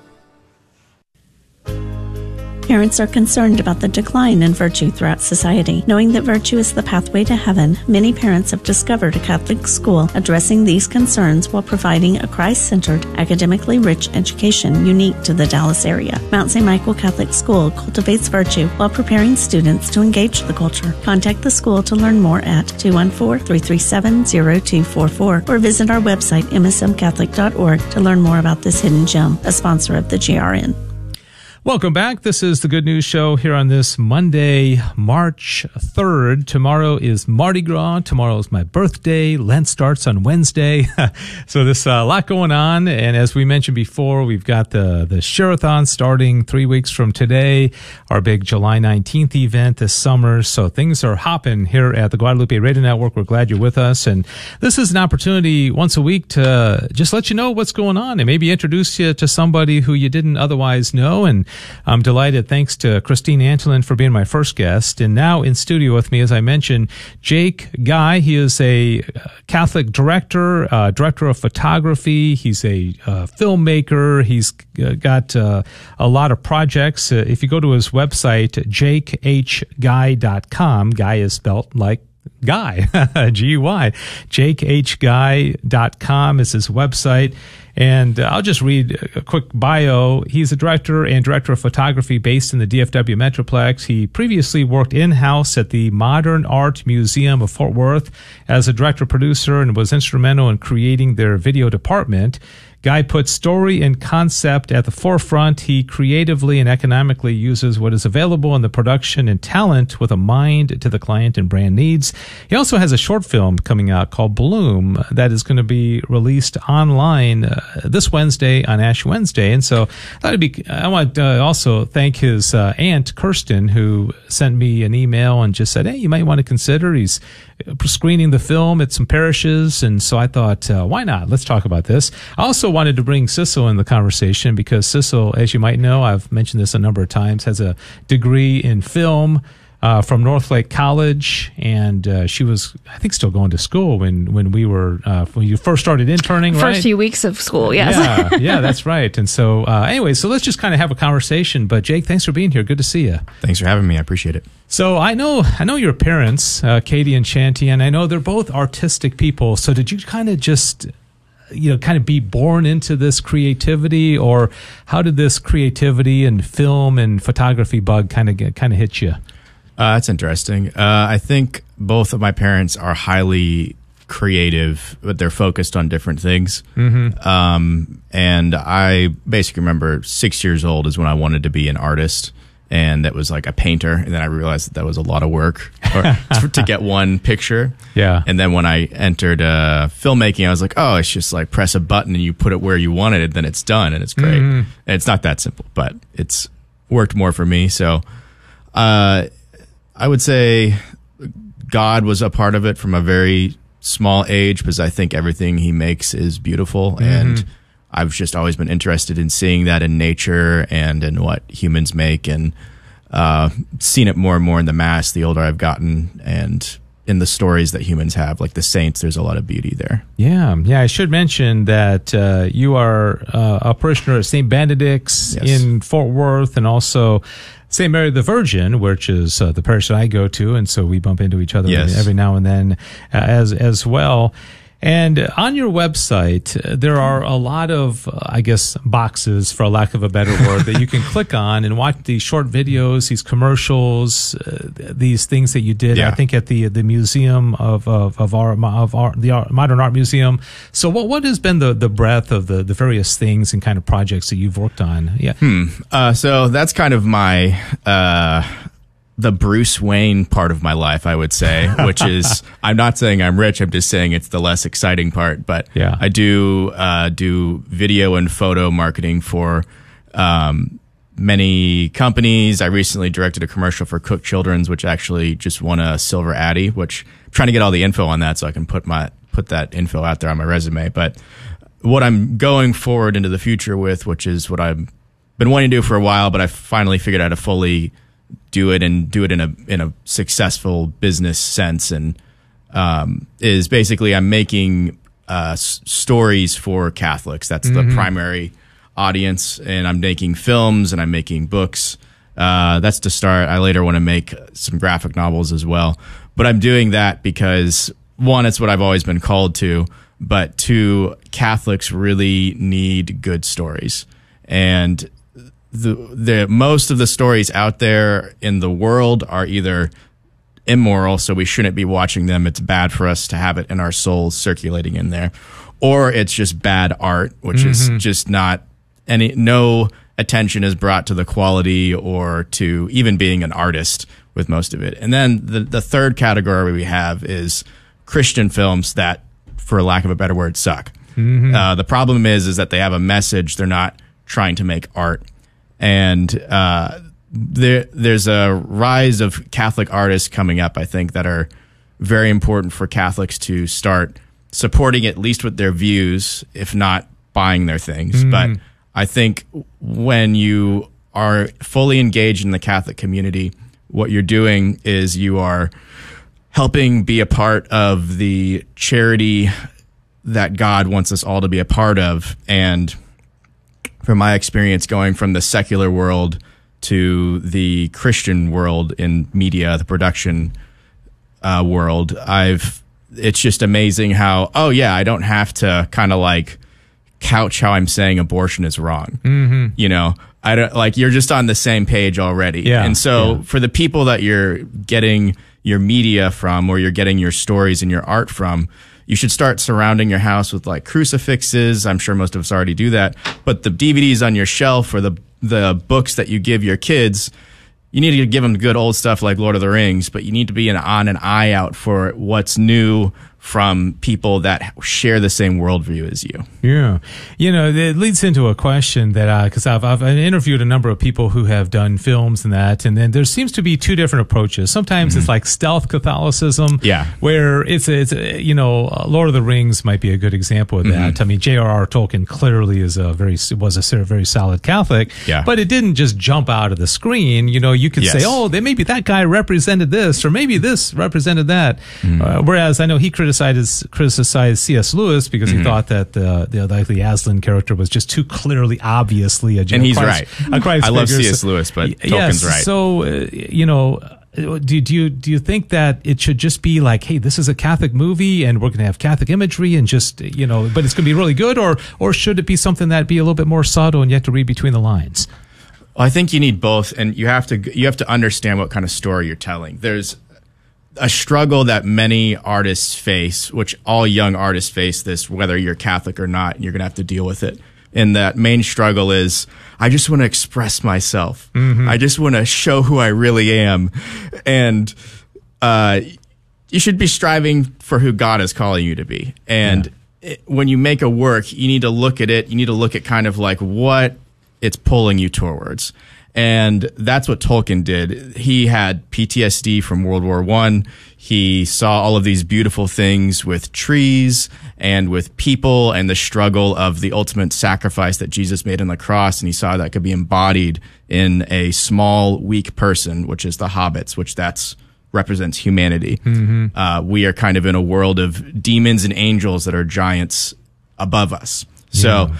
Parents are concerned about the decline in virtue throughout society. Knowing that virtue is the pathway to heaven, many parents have discovered a Catholic school addressing these concerns while providing a Christ-centered, academically rich education unique to the Dallas area. Mount Saint Michael Catholic School cultivates virtue while preparing students to engage the culture. Contact the school to learn more at two one four, three three seven, zero two four four or visit our website m s m catholic dot org to learn more about this hidden gem, a sponsor of the G R N. Welcome back. This is the Good News Show here on this Monday, March third. Tomorrow is Mardi Gras. Tomorrow is my birthday. Lent starts on Wednesday. So there's a lot going on. And as we mentioned before, we've got the, the Share-a-thon starting three weeks from today, our big July nineteenth event this summer. So things are hopping here at the Guadalupe Radio Network. We're glad you're with us. And this is an opportunity once a week to just let you know what's going on and maybe introduce you to somebody who you didn't otherwise know. And I'm delighted. Thanks to Christine Antolin for being my first guest. And now in studio with me, as I mentioned, Jake Guy. He is a Catholic director, uh, director of photography. He's a uh, filmmaker. He's uh, got uh, a lot of projects. Uh, if you go to his website, jake h guy dot com, Guy is spelled like Guy, G U Y. jake h guy dot com is his website. And uh, I'll just read a quick bio. He's a director and director of photography based in the D F W Metroplex. He previously worked in-house at the Modern Art Museum of Fort Worth as a director-producer and was instrumental in creating their video department. Guy puts story and concept at the forefront. He creatively and economically uses what is available in the production and talent with a mind to the client and brand needs. He also has a short film coming out called Bloom that is going to be released online uh, this Wednesday on Ash Wednesday. And so I thought it'd be, I want to uh, also thank his uh, aunt, Kirsten, who sent me an email and just said, hey, you might want to consider. He's screening the film at some parishes. And so I thought, uh, why not? Let's talk about this. I also wanted to bring Sissel in the conversation because Sissel, as you might know, I've mentioned this a number of times, has a degree in film uh, from Northlake College, and uh, she was, I think, still going to school when when we were uh, when you first started interning. First right? few weeks of school, yes. Yeah, yeah, that's right. And so, uh, anyway, so let's just kind of have a conversation. But Jake, thanks for being here. Good to see you. Thanks for having me. I appreciate it. So I know I know your parents, uh, Katie and Shanty, and I know they're both artistic people. So did you kind of just, you know, kind of be born into this creativity, or how did this creativity and film and photography bug kind of get, kind of hit you? Uh, that's interesting. Uh, I think both of my parents are highly creative, but they're focused on different things. Mm-hmm. Um, and I basically remember six years old is when I wanted to be an artist. And that was like a painter. And then I realized that that was a lot of work or, to get one picture. Yeah. And then when I entered uh, filmmaking, I was like, oh, it's just like press a button and you put it where you wanted it, then it's done and it's great. Mm-hmm. And it's not that simple, but it's worked more for me. So uh, I would say God was a part of it from a very small age because I think everything he makes is beautiful. Mm-hmm. And I've just always been interested in seeing that in nature and in what humans make, and uh, seen it more and more in the Mass the older I've gotten, and in the stories that humans have, like the saints. There's a lot of beauty there. Yeah, yeah. I should mention that uh, you are uh, a parishioner at Saint Benedict's yes. in Fort Worth, and also Saint Mary the Virgin, which is uh, the parish that I go to, and so we bump into each other yes. every now and then uh, as as well. And on your website, uh, there are a lot of, uh, I guess, boxes, for lack of a better word, that you can click on and watch these short videos, these commercials, uh, these things that you did. Yeah. I think at the the Museum of of of, our, of our, the Art, Modern Art Museum. So, what what has been the the breadth of the the various things and kind of projects that you've worked on? Yeah. Hmm. Uh, so that's kind of my. Uh, the Bruce Wayne part of my life, I would say, which is, I'm not saying I'm rich. I'm just saying it's the less exciting part, but yeah. I do, uh, do video and photo marketing for, um, many companies. I recently directed a commercial for Cook Children's, which actually just won a Silver Addy, which I'm trying to get all the info on that so I can put my, put that info out there on my resume. But what I'm going forward into the future with, which is what I've been wanting to do for a while, but I finally figured out how to fully do it and do it in a in a successful business sense, and um, is basically I'm making uh, s- stories for Catholics. That's mm-hmm. the primary audience, and I'm making films and I'm making books. Uh, that's to start. I later want to make some graphic novels as well, but I'm doing that because one, it's what I've always been called to, but two, Catholics really need good stories, and The, the most of the stories out there in the world are either immoral, so we shouldn't be watching them. It's bad for us to have it in our souls circulating in there, or it's just bad art, which mm-hmm. is just not any, no attention is brought to the quality or to even being an artist with most of it. And then the, the third category we have is Christian films that, for lack of a better word, suck. Mm-hmm. Uh, the problem is, is that they have a message. They're not trying to make art. And uh, there, there's a rise of Catholic artists coming up, I think, that are very important for Catholics to start supporting, at least with their views, if not buying their things. Mm. But I think when you are fully engaged in the Catholic community, what you're doing is you are helping be a part of the charity that God wants us all to be a part of. And from my experience going from the secular world to the Christian world in media, the production uh, world, I've, it's just amazing how, oh yeah, I don't have to kind of like couch how I'm saying abortion is wrong. Mm-hmm. You know, I don't like, you're just on the same page already. Yeah, and so yeah. for the people that you're getting your media from, or you're getting your stories and your art from, you should start surrounding your house with like crucifixes. I'm sure most of us already do that. But the D V Ds on your shelf, or the the books that you give your kids, you need to give them good old stuff like Lord of the Rings, but you need to be an, on an eye out for what's new from people that share the same worldview as you. Yeah. You know, it leads into a question that, because I've, I've interviewed a number of people who have done films and that, and then there seems to be two different approaches. Sometimes mm-hmm. it's like stealth Catholicism, yeah, where it's, a, it's a, you know, Lord of the Rings might be a good example of that. Mm-hmm. I mean, J R R Tolkien clearly is a very, was a very solid Catholic, yeah. but it didn't just jump out of the screen. You know, you could yes. say, oh, they, maybe that guy represented this, or maybe this represented that. Mm-hmm. Uh, whereas I know he criticized criticized C S Lewis because he mm-hmm. thought that the the, like the Aslan character was just too clearly, obviously a and he's Christ, right. A Christ I love figure. C S Lewis, but Tolkien's yes, right. So uh, you know, do do you do you think that it should just be like, hey, this is a Catholic movie and we're going to have Catholic imagery and just, you know, but it's going to be really good, or or should it be something that be a little bit more subtle and you have to read between the lines? Well, I think you need both, and you have to you have to understand what kind of story you're telling. There's a struggle that many artists face, which all young artists face this, whether you're Catholic or not, and you're going to have to deal with it. And that main struggle is, I just want to express myself. Mm-hmm. I just want to show who I really am. And uh, you should be striving for who God is calling you to be. And yeah. it, when you make a work, you need to look at it. You need to look at kind of like what it's pulling you towards. And that's what Tolkien did. He had P T S D from World War One. He saw all of these beautiful things with trees and with people and the struggle of the ultimate sacrifice that Jesus made on the cross. And he saw that could be embodied in a small, weak person, which is the hobbits, which that's represents humanity. Mm-hmm. Uh, we are kind of in a world of demons and angels that are giants above us. Yeah. So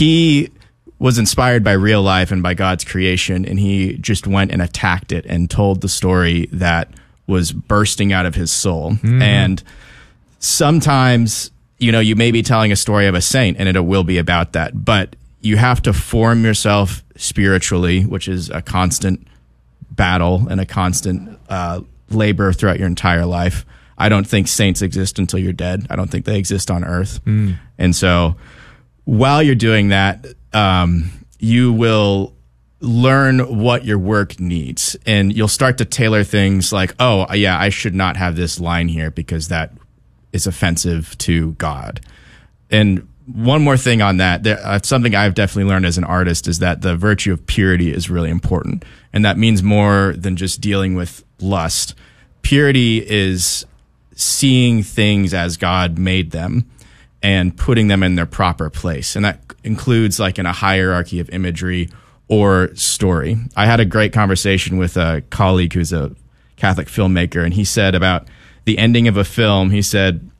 he was inspired by real life and by God's creation, and he just went and attacked it and told the story that was bursting out of his soul. Mm-hmm. And sometimes you know, you may be telling a story of a saint and it will be about that, but you have to form yourself spiritually, which is a constant battle and a constant uh, labor throughout your entire life. I don't think saints exist until you're dead. I don't think they exist on earth. Mm. And so while you're doing that, um, you will learn what your work needs, and you'll start to tailor things like, oh, yeah, I should not have this line here because that is offensive to God. And one more thing on that, there, uh, something I've definitely learned as an artist is that the virtue of purity is really important. And that means more than just dealing with lust. Purity is seeing things as God made them and putting them in their proper place. And that includes like in a hierarchy of imagery or story. I had a great conversation with a colleague who's a Catholic filmmaker, and he said about the ending of a film, he said,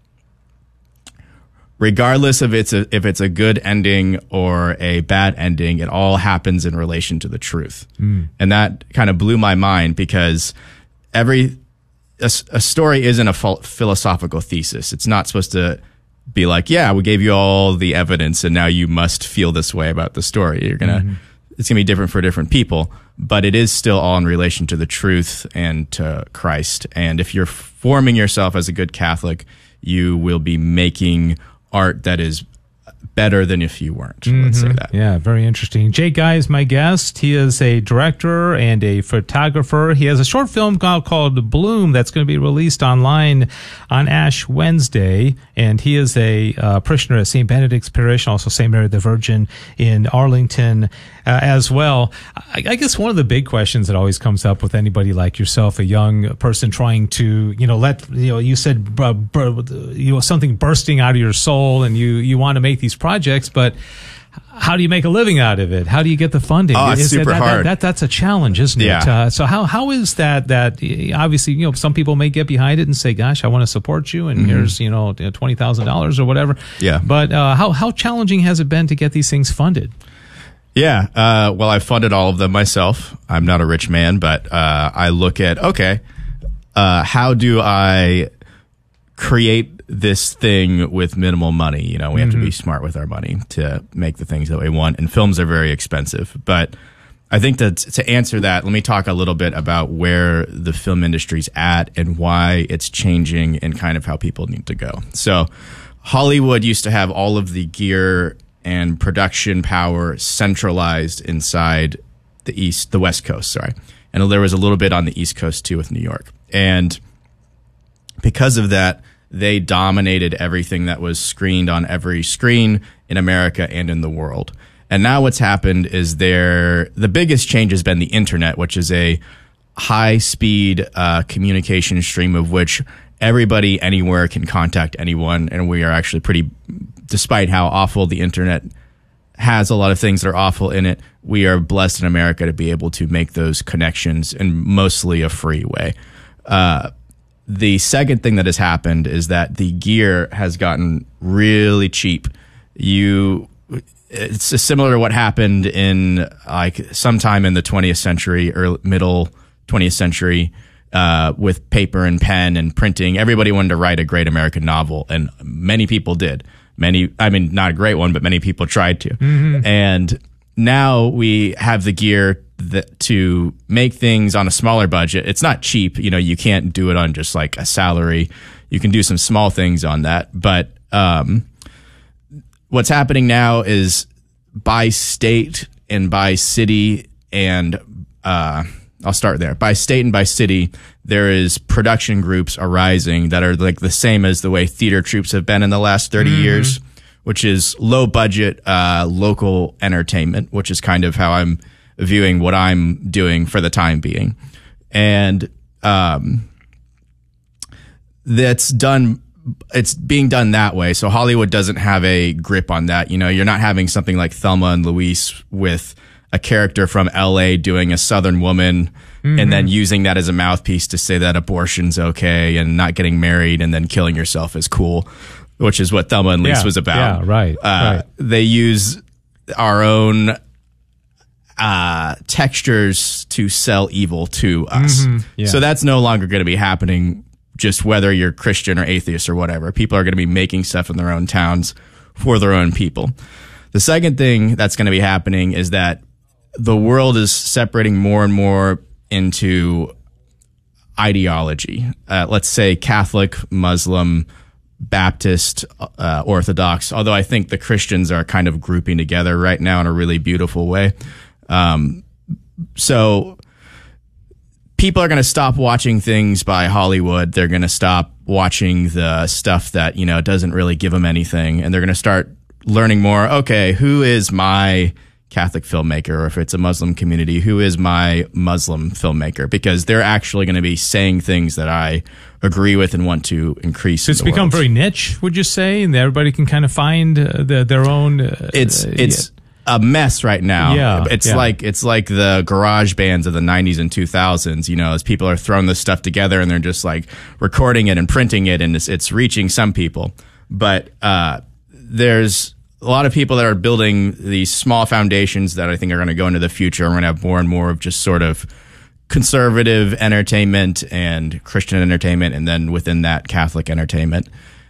regardless of it's a, if it's a good ending or a bad ending, it all happens in relation to the truth. Mm. And that kind of blew my mind because every a, a story isn't a ph- philosophical thesis. It's not supposed to be like, yeah, we gave you all the evidence and now you must feel this way about the story. You're going to, mm-hmm. It's going to be different for different people, but it is still all in relation to the truth and to Christ. And if you're forming yourself as a good Catholic, you will be making art that is better than if you weren't. Mm-hmm. Let's say that. Yeah, very interesting. Jay Guy is my guest. He is a director and a photographer. He has a short film called Bloom that's going to be released online on Ash Wednesday. And he is a uh, parishioner at Saint Benedict's Parish, also Saint Mary the Virgin in Arlington uh, as well. I, I guess one of the big questions that always comes up with anybody like yourself, a young person trying to, you know, let, you know, you said, uh, you know, something bursting out of your soul and you, you want to make these projects, but how do you make a living out of it? How do you get the funding? Oh, it's is super that, that, hard. That, that, that's a challenge, isn't yeah. it? Uh, so how how is that? That obviously, you know, some people may get behind it and say, "Gosh, I want to support you," and mm-hmm. here's you know twenty thousand dollars or whatever. Yeah. But uh, how how challenging has it been to get these things funded? Yeah. Uh, well, I've funded all of them myself. I'm not a rich man, but uh, I look at okay, uh, how do I create this thing with minimal money? You know, we have mm-hmm. to be smart with our money to make the things that we want, and films are very expensive. But I think that to answer that, let me talk a little bit about where the film industry's at and why it's changing and kind of how people need to go. So Hollywood used to have all of the gear and production power centralized inside the East, the West Coast, sorry. And there was a little bit on the East Coast too with New York. And because of that, they dominated everything that was screened on every screen in America and in the world. And now what's happened is there, the biggest change has been the internet, which is a high speed uh, communication stream of which everybody anywhere can contact anyone. And we are actually pretty, despite how awful the internet has a lot of things that are awful in it, we are blessed in America to be able to make those connections in mostly a free way. Uh, The second thing that has happened is that the gear has gotten really cheap. You, it's similar to what happened in like sometime in the twentieth century or middle twentieth century uh, with paper and pen and printing. Everybody wanted to write a great American novel, and many people did. Many, I mean, not a great one, but many people tried to. Mm-hmm. And now we have the gear that to make things on a smaller budget. It's not cheap. You know, you can't do it on just like a salary. You can do some small things on that. But um, what's happening now is by state and by city and uh, I'll start there. By state and by city, there is production groups arising that are like the same as the way theater troupes have been in the last thirty mm-hmm. years, which is low budget, uh, local entertainment, which is kind of how I'm viewing what I'm doing for the time being. And um, that's done, it's being done that way. So Hollywood doesn't have a grip on that. You know, you're not having something like Thelma and Louise with a character from L A doing a Southern woman mm-hmm. and then using that as a mouthpiece to say that abortion's okay and not getting married and then killing yourself is cool, which is what Thelma and Louise yeah, was about. Yeah, right, uh, right. They use our own uh, textures to sell evil to us. Mm-hmm, yeah. So that's no longer going to be happening just whether you're Christian or atheist or whatever. People are going to be making stuff in their own towns for their own people. The second thing that's going to be happening is that the world is separating more and more into ideology. Uh, let's say Catholic, Muslim, Baptist, uh, Orthodox, although I think the Christians are kind of grouping together right now in a really beautiful way. Um, so people are going to stop watching things by Hollywood. They're going to stop watching the stuff that, you know, doesn't really give them anything. And they're going to start learning more. Okay, who is my Catholic filmmaker? Or if it's a Muslim community, who is my Muslim filmmaker? Because they're actually going to be saying things that I agree with and want to increase. So it's become world. very niche, would you say? And everybody can kind of find uh, the, their own. Uh, it's uh, it's yeah. a mess right now. Yeah, it's yeah. like it's like the garage bands of the nineties and two thousands. You know, as people are throwing this stuff together and they're just like recording it and printing it, and it's, it's reaching some people. But uh, there's a lot of people that are building these small foundations that I think are going to go into the future. We're going to have more and more of just sort of conservative entertainment and Christian entertainment, and then within that, Catholic entertainment.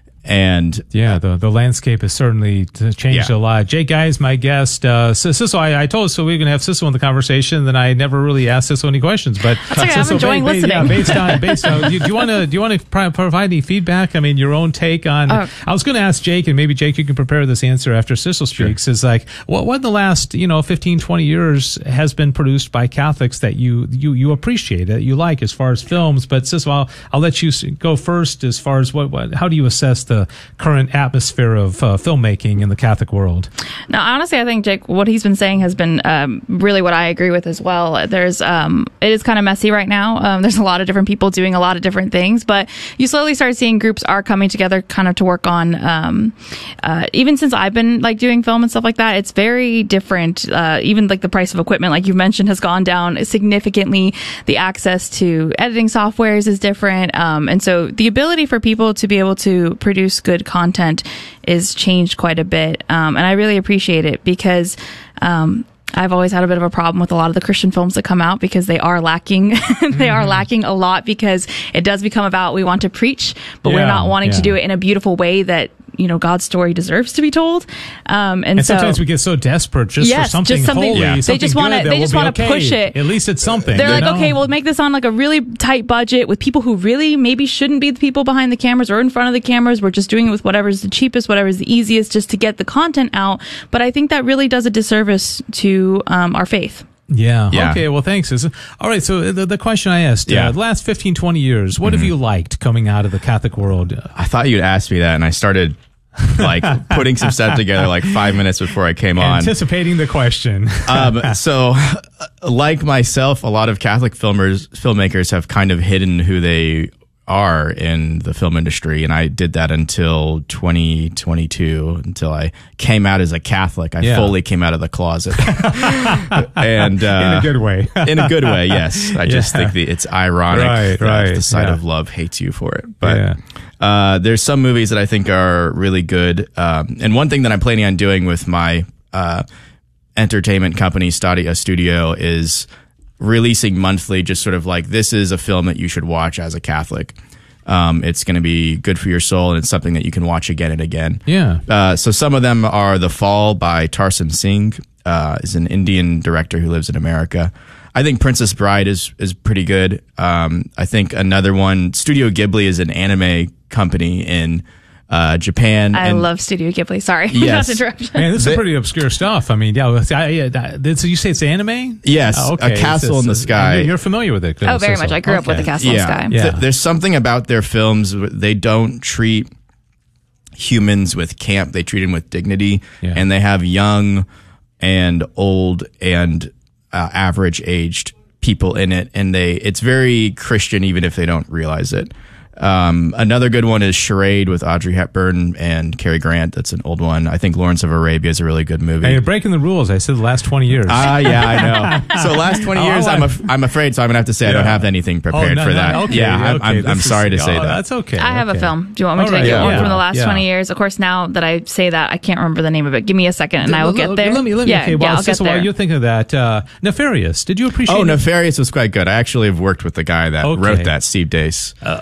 And yeah, the the landscape has certainly changed Yeah. a lot. Jake Guy is my guest. Uh, Sissel, I, I told so we were going to have Sissel in the conversation. Then I never really asked Sissel any questions. But That's okay. I'm Sissel, enjoying ba- ba- listening. Yeah, based on based on, do you want to do you want to provide any feedback? I mean, your own take on. Oh. I was going to ask Jake, and maybe Jake, you can prepare this answer after Sissel speaks. Is like what what in the last you know fifteen, twenty years has been produced by Catholics that you you you appreciate, that you like as far as films. But Sissel, I'll, I'll let you s- go first as far as what, what how do you assess the current atmosphere of uh, filmmaking in the Catholic world? No, honestly, I think Jake, what he's been saying has been um, really what I agree with as well. There's, um, it is kind of messy right now. Um, there's a lot of different people doing a lot of different things, but you slowly start seeing groups are coming together, kind of to work on. Um, uh, even since I've been like doing film and stuff like that, it's very different. Uh, even like the price of equipment, like you mentioned, has gone down significantly. The access to editing softwares is different, um, and so the ability for people to be able to produce good content is changed quite a bit, um, and I really appreciate it because um, I've always had a bit of a problem with a lot of the Christian films that come out because they are lacking. they mm-hmm. are lacking a lot because it does become about we want to preach, but yeah, we're not wanting yeah. to do it in a beautiful way that you know God's story deserves to be told. Um, and, and so sometimes we get so desperate just yes, for something, just something holy, yeah. something they just want to good they that just will be want to okay. push it. At least it's something. They're like, know? okay, we'll make this on like a really tight budget with people who really maybe shouldn't be the people behind the cameras or in front of the cameras. We're just doing it with whatever's the cheapest, whatever's the easiest, just to get the content out. But I think that really does a disservice to um, our faith. Yeah. Yeah. Okay. Well, thanks. All right. So the, the question I asked, Yeah. uh, the last fifteen, twenty years, what Mm-hmm. have you liked coming out of the Catholic world? I thought you'd ask me that, and I started like putting some stuff together like five minutes before I came on. Anticipating the question. um, so, like myself, a lot of Catholic filmers, filmmakers have kind of hidden who they are in the film industry, and I did that until twenty twenty-two, until I came out as a Catholic. I Yeah. fully came out of the closet, and uh, In a good way. in a good way, yes. I just Yeah. think the, it's ironic Right, that right, the side yeah. of love hates you for it. But Yeah. uh, there's some movies that I think are really good. Um, and one thing that I'm planning on doing with my uh, entertainment company, Stadia Studio, is releasing monthly, just sort of like, this is a film that you should watch as a Catholic. Um, it's going to be good for your soul, and it's something that you can watch again and again. Yeah. Uh, so some of them are The Fall by Tarsem Singh, uh, is an Indian director who lives in America. I think Princess Bride is is pretty good. Um, I think another one, Studio Ghibli, is an anime company in uh, Japan. I and love Studio Ghibli. Sorry, Yes. not to interrupt. Man, this is They- pretty obscure stuff. I mean, yeah. I, I, I, so you say it's anime? Yes, Oh, A Castle in the Sky. You're, you're familiar with it. Oh, very Sissel. much. I grew up with Okay. the Castle in the Sky. Yeah. Th- there's something about their films. They don't treat humans with camp. They treat them with dignity. Yeah. And they have young and old and uh, average aged people in it. And they, it's very Christian, even if they don't realize it. Um, another good one is Charade with Audrey Hepburn and Cary Grant. That's an old one. I think Lawrence of Arabia is a really good movie. Hey, you're breaking the rules. I said the last twenty years. Ah, yeah, I know. So last twenty Oh, years, I- I'm af- I'm afraid. So I'm gonna have to say I don't Yeah. have anything prepared Oh, no, for no, that. okay, yeah, I'm, okay. I'm, This I'm is- sorry to say oh, that. That's okay. I have okay. a film. Do you want me All to right, get yeah, one yeah, from the last yeah. twenty years? Of course, now that I say that, I can't remember the name of it. Give me a second and I will Let- get let- there. Let me, let me, yeah, okay, yeah, while, I'll get Sissel, while there. you're thinking of that, uh, Nefarious, did you appreciate Oh, it? Nefarious was quite good. I actually have worked with the guy that Okay. wrote that, Steve Dace. Uh, oh, yeah.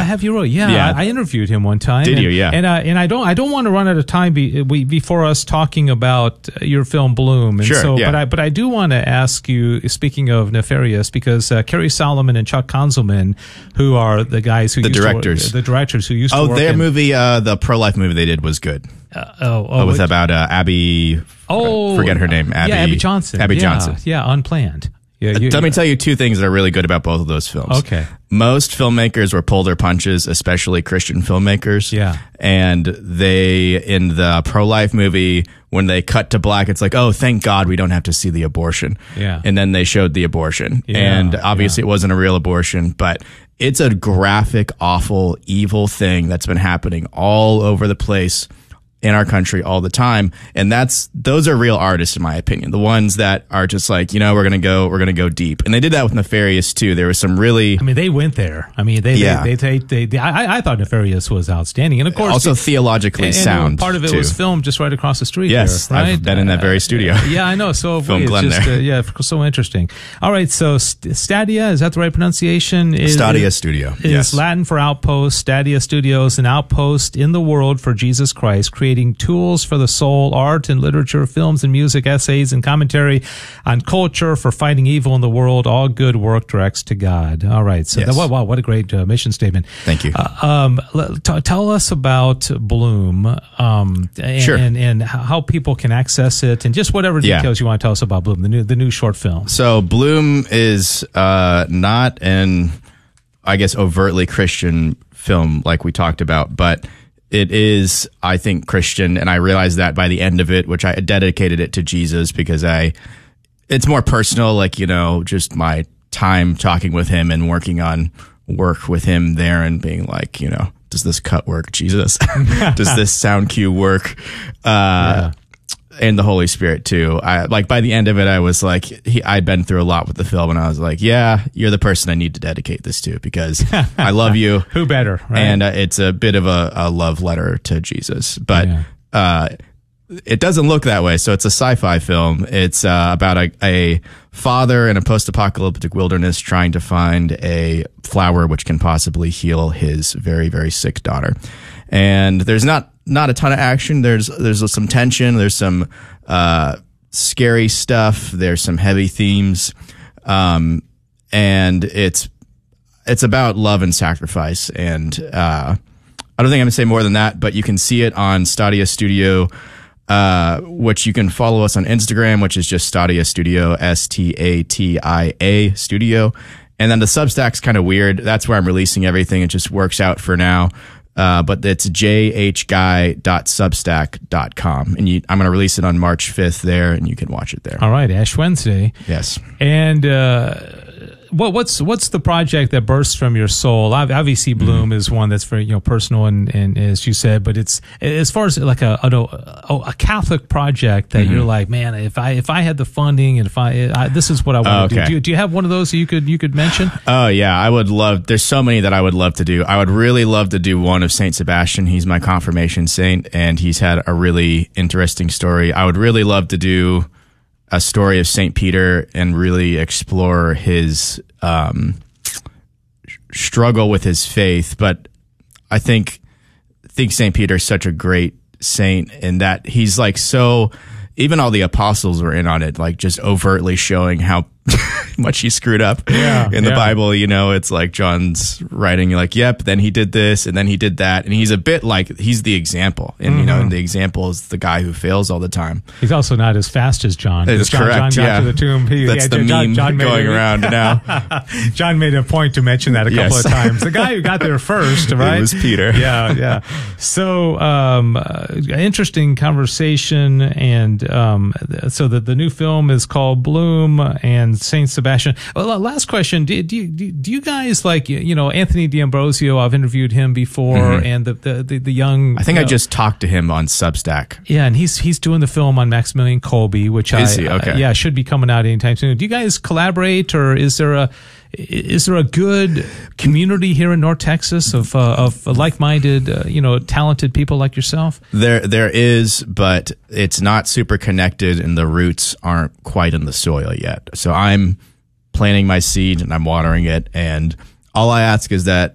have you really? Yeah, Yeah. I, I interviewed him one time. Did and, you? Yeah. And uh, and I don't I don't want to run out of time be, we, before us talking about your film Bloom. And Sure, So, yeah. but I but I do want to ask you. Speaking of nefarious, because uh, Kerry Solomon and Chuck Konzelman, who are the guys who The used directors. to work, the directors who used to Oh, work their in, movie, uh, the pro-life movie they did was good. Uh, oh, oh, It was it- about uh, Abby. oh, forget her name. Abby, yeah, Abby Johnson. Abby yeah, Johnson. Yeah, Unplanned. Yeah, you, Let me tell you two things that are really good about both of those films. Okay. Most filmmakers were pull their punches, especially Christian filmmakers. Yeah. And they, in the pro-life movie, when they cut to black, it's like, oh, thank God we don't have to see the abortion. Yeah. And then they showed the abortion. Yeah, and obviously yeah. it wasn't a real abortion, but it's a graphic, awful, evil thing that's been happening all over the place in our country all the time. And that's, those are real artists, in my opinion. The ones that are just like, you know, we're going to go, we're going to go deep. And they did that with Nefarious too. There was some really, I mean, they went there. I mean, they, Yeah. they, they, they, they, I, I thought Nefarious was outstanding. And of course, also the- theologically and- and sound. part of it too. was filmed just right across the street. Yes, there, right? I've been in that very studio. Uh, yeah, I know. So Film it's Glen just, there. Uh, yeah, so interesting. All right. So St- Stadia, is that the right pronunciation? Is, Stadia Studio, is yes. Latin for outpost. Stadia Studio is an outpost in the world for Jesus Christ, creating tools for the soul, art and literature, films and music, essays and commentary on culture for fighting evil in the world. All good work directs to God. All right. So, Yes. that, wow, wow, what a great uh, mission statement. Thank you. Uh, um, let- t- tell us about Bloom, um, and, Sure. and, and how people can access it, and just whatever Yeah. details you want to tell us about Bloom, the new the new short film. So Bloom is uh, not an, I guess, overtly Christian film like we talked about, but it is, I think, Christian, and I realized that by the end of it, which I dedicated it to Jesus because I, it's more personal, like, you know, just my time talking with him and working on work with him there and being like, you know, does this cut work, Jesus? Does this sound cue work? Uh, Yeah. And the Holy Spirit too. I like by the end of it, I was like, he, I'd been through a lot with the film, and I was like, yeah, you're the person I need to dedicate this to because I love you. Who better? Right? And uh, it's a bit of a, a love letter to Jesus, but Yeah. uh, it doesn't look that way. So it's a sci-fi film. It's uh, about a, a father in a post-apocalyptic wilderness trying to find a flower which can possibly heal his very, very sick daughter. And there's not not a ton of action. There's there's some tension. There's some uh, scary stuff. There's some heavy themes, um, and it's it's about love and sacrifice. And uh, I don't think I'm gonna say more than that. But you can see it on Stadia Studio, uh, which you can follow us on Instagram, which is just Stadia Studio, S T A T I A Studio. And then the Substack's kind of weird. That's where I'm releasing everything. It just works out for now. Uh, but it's j h guy dot substack dot com. And you, I'm going to release it on March fifth there, and you can watch it there. All right, Ash Wednesday. Yes. And uh, what, what's what's the project that bursts from your soul? Ob- Obviously, Bloom is one that's very you know personal and, and as you said, but it's as far as like a a, a Catholic project that you're like, man, if I if I had the funding and if I, I this is what I want to Okay. do. do. You, do you have one of those that you could you could mention? Oh, yeah. I would love, there's so many that I would love to do. I would really love to do one of Saint Sebastian. He's my confirmation saint, and he's had a really interesting story. I would really love to do a story of Saint Peter and really explore his um, struggle with his faith. But I think think Saint Peter's such a great saint in that he's like so. Even all the apostles were in on it, like just overtly showing how much he screwed up. Yeah, in the yeah. Bible, you know, it's like John's writing, like, yep, then he did this, and then he did that, and he's a bit like he's the example, and you know, and the example is the guy who fails all the time. He's also not as fast as John. That is John, correct. John got yeah, to the tomb. He, that's yeah, the John, meme John made going it- around now. John made a point to mention that a couple Yes. of times. The guy who got there first, right? It was Peter. Yeah, yeah. So, um, uh, interesting conversation, and um, so the the new film is called Bloom and Saint Sebastian. Well, last question: Do, do you do you guys like you know Anthony D'Ambrosio? I've interviewed him before, Mhm. and the the the, the young. I think you I know, just talked to him on Substack. yeah, and he's he's doing the film on Maximilian Kolbe, which Is I he? Okay. uh, yeah should be coming out anytime soon. Do you guys collaborate, or is there a is there a good community here in North Texas of uh, of like-minded uh, you know talented people like yourself? There, there is, but it's not super connected, and the roots aren't quite in the soil yet. So I'm planting my seed and I'm watering it, and all I ask is that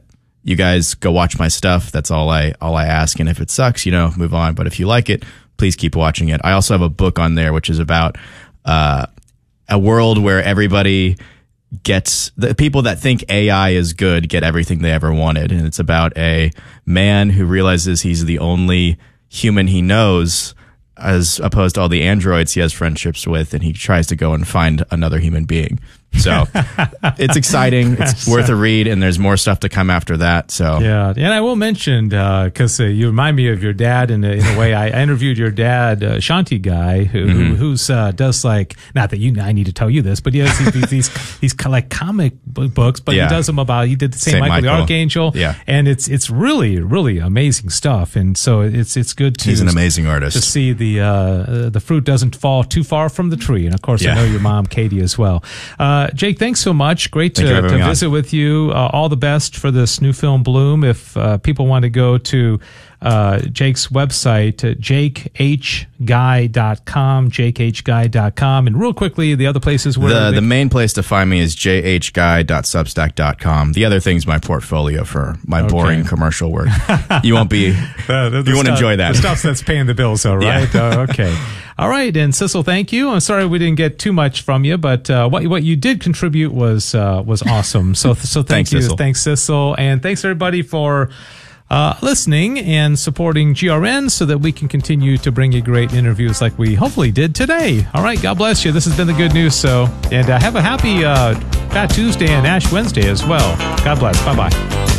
you guys go watch my stuff. That's all I all I ask. And if it sucks, you know, move on. But if you like it, please keep watching it. I also have a book on there which is about uh, a world where everybody gets the people that think A I is good get everything they ever wanted, and it's about a man who realizes he's the only human he knows, as opposed to all the androids he has friendships with, and he tries to go and find another human being. So it's exciting. It's worth a read, and there's more stuff to come after that. So yeah, and I will mention because uh, uh, you remind me of your dad in a, in a way. I, I interviewed your dad, uh, Shanti guy, who, mm-hmm. who who's uh, does like not that you I need to tell you this, but he has these these, these like comic books, but yeah. he does them about he did the Saint Michael, Michael the Archangel, yeah, and it's it's really really amazing stuff, and so it's it's good to he's an amazing artist to see the uh, the fruit doesn't fall too far from the tree, and of course yeah. I know your mom Katie as well. Uh, Jake, thanks so much. Great to, to visit with you. Uh, all the best for this new film, Bloom. If uh, people want to go to uh, Jake's website, uh, jake h guy dot com, jake h guy dot com. And real quickly, the other places where... The, they- the main place to find me is j h guy dot substack dot com. The other thing's my portfolio for my okay. boring commercial work. You won't be... the, the, the you won't stuff, enjoy that. The stuff that's paying the bills, though, right? Yeah. uh, okay. All right, and Sissel, thank you. I'm sorry we didn't get too much from you, but uh, what what you did contribute was uh, was awesome. So so thank thanks, you, Sissel. thanks Sissel, and thanks everybody for uh, listening and supporting G R N, so that we can continue to bring you great interviews like we hopefully did today. All right, God bless you. This has been the Good News Show, and uh, have a happy uh, Fat Tuesday and Ash Wednesday as well. God bless. Bye bye.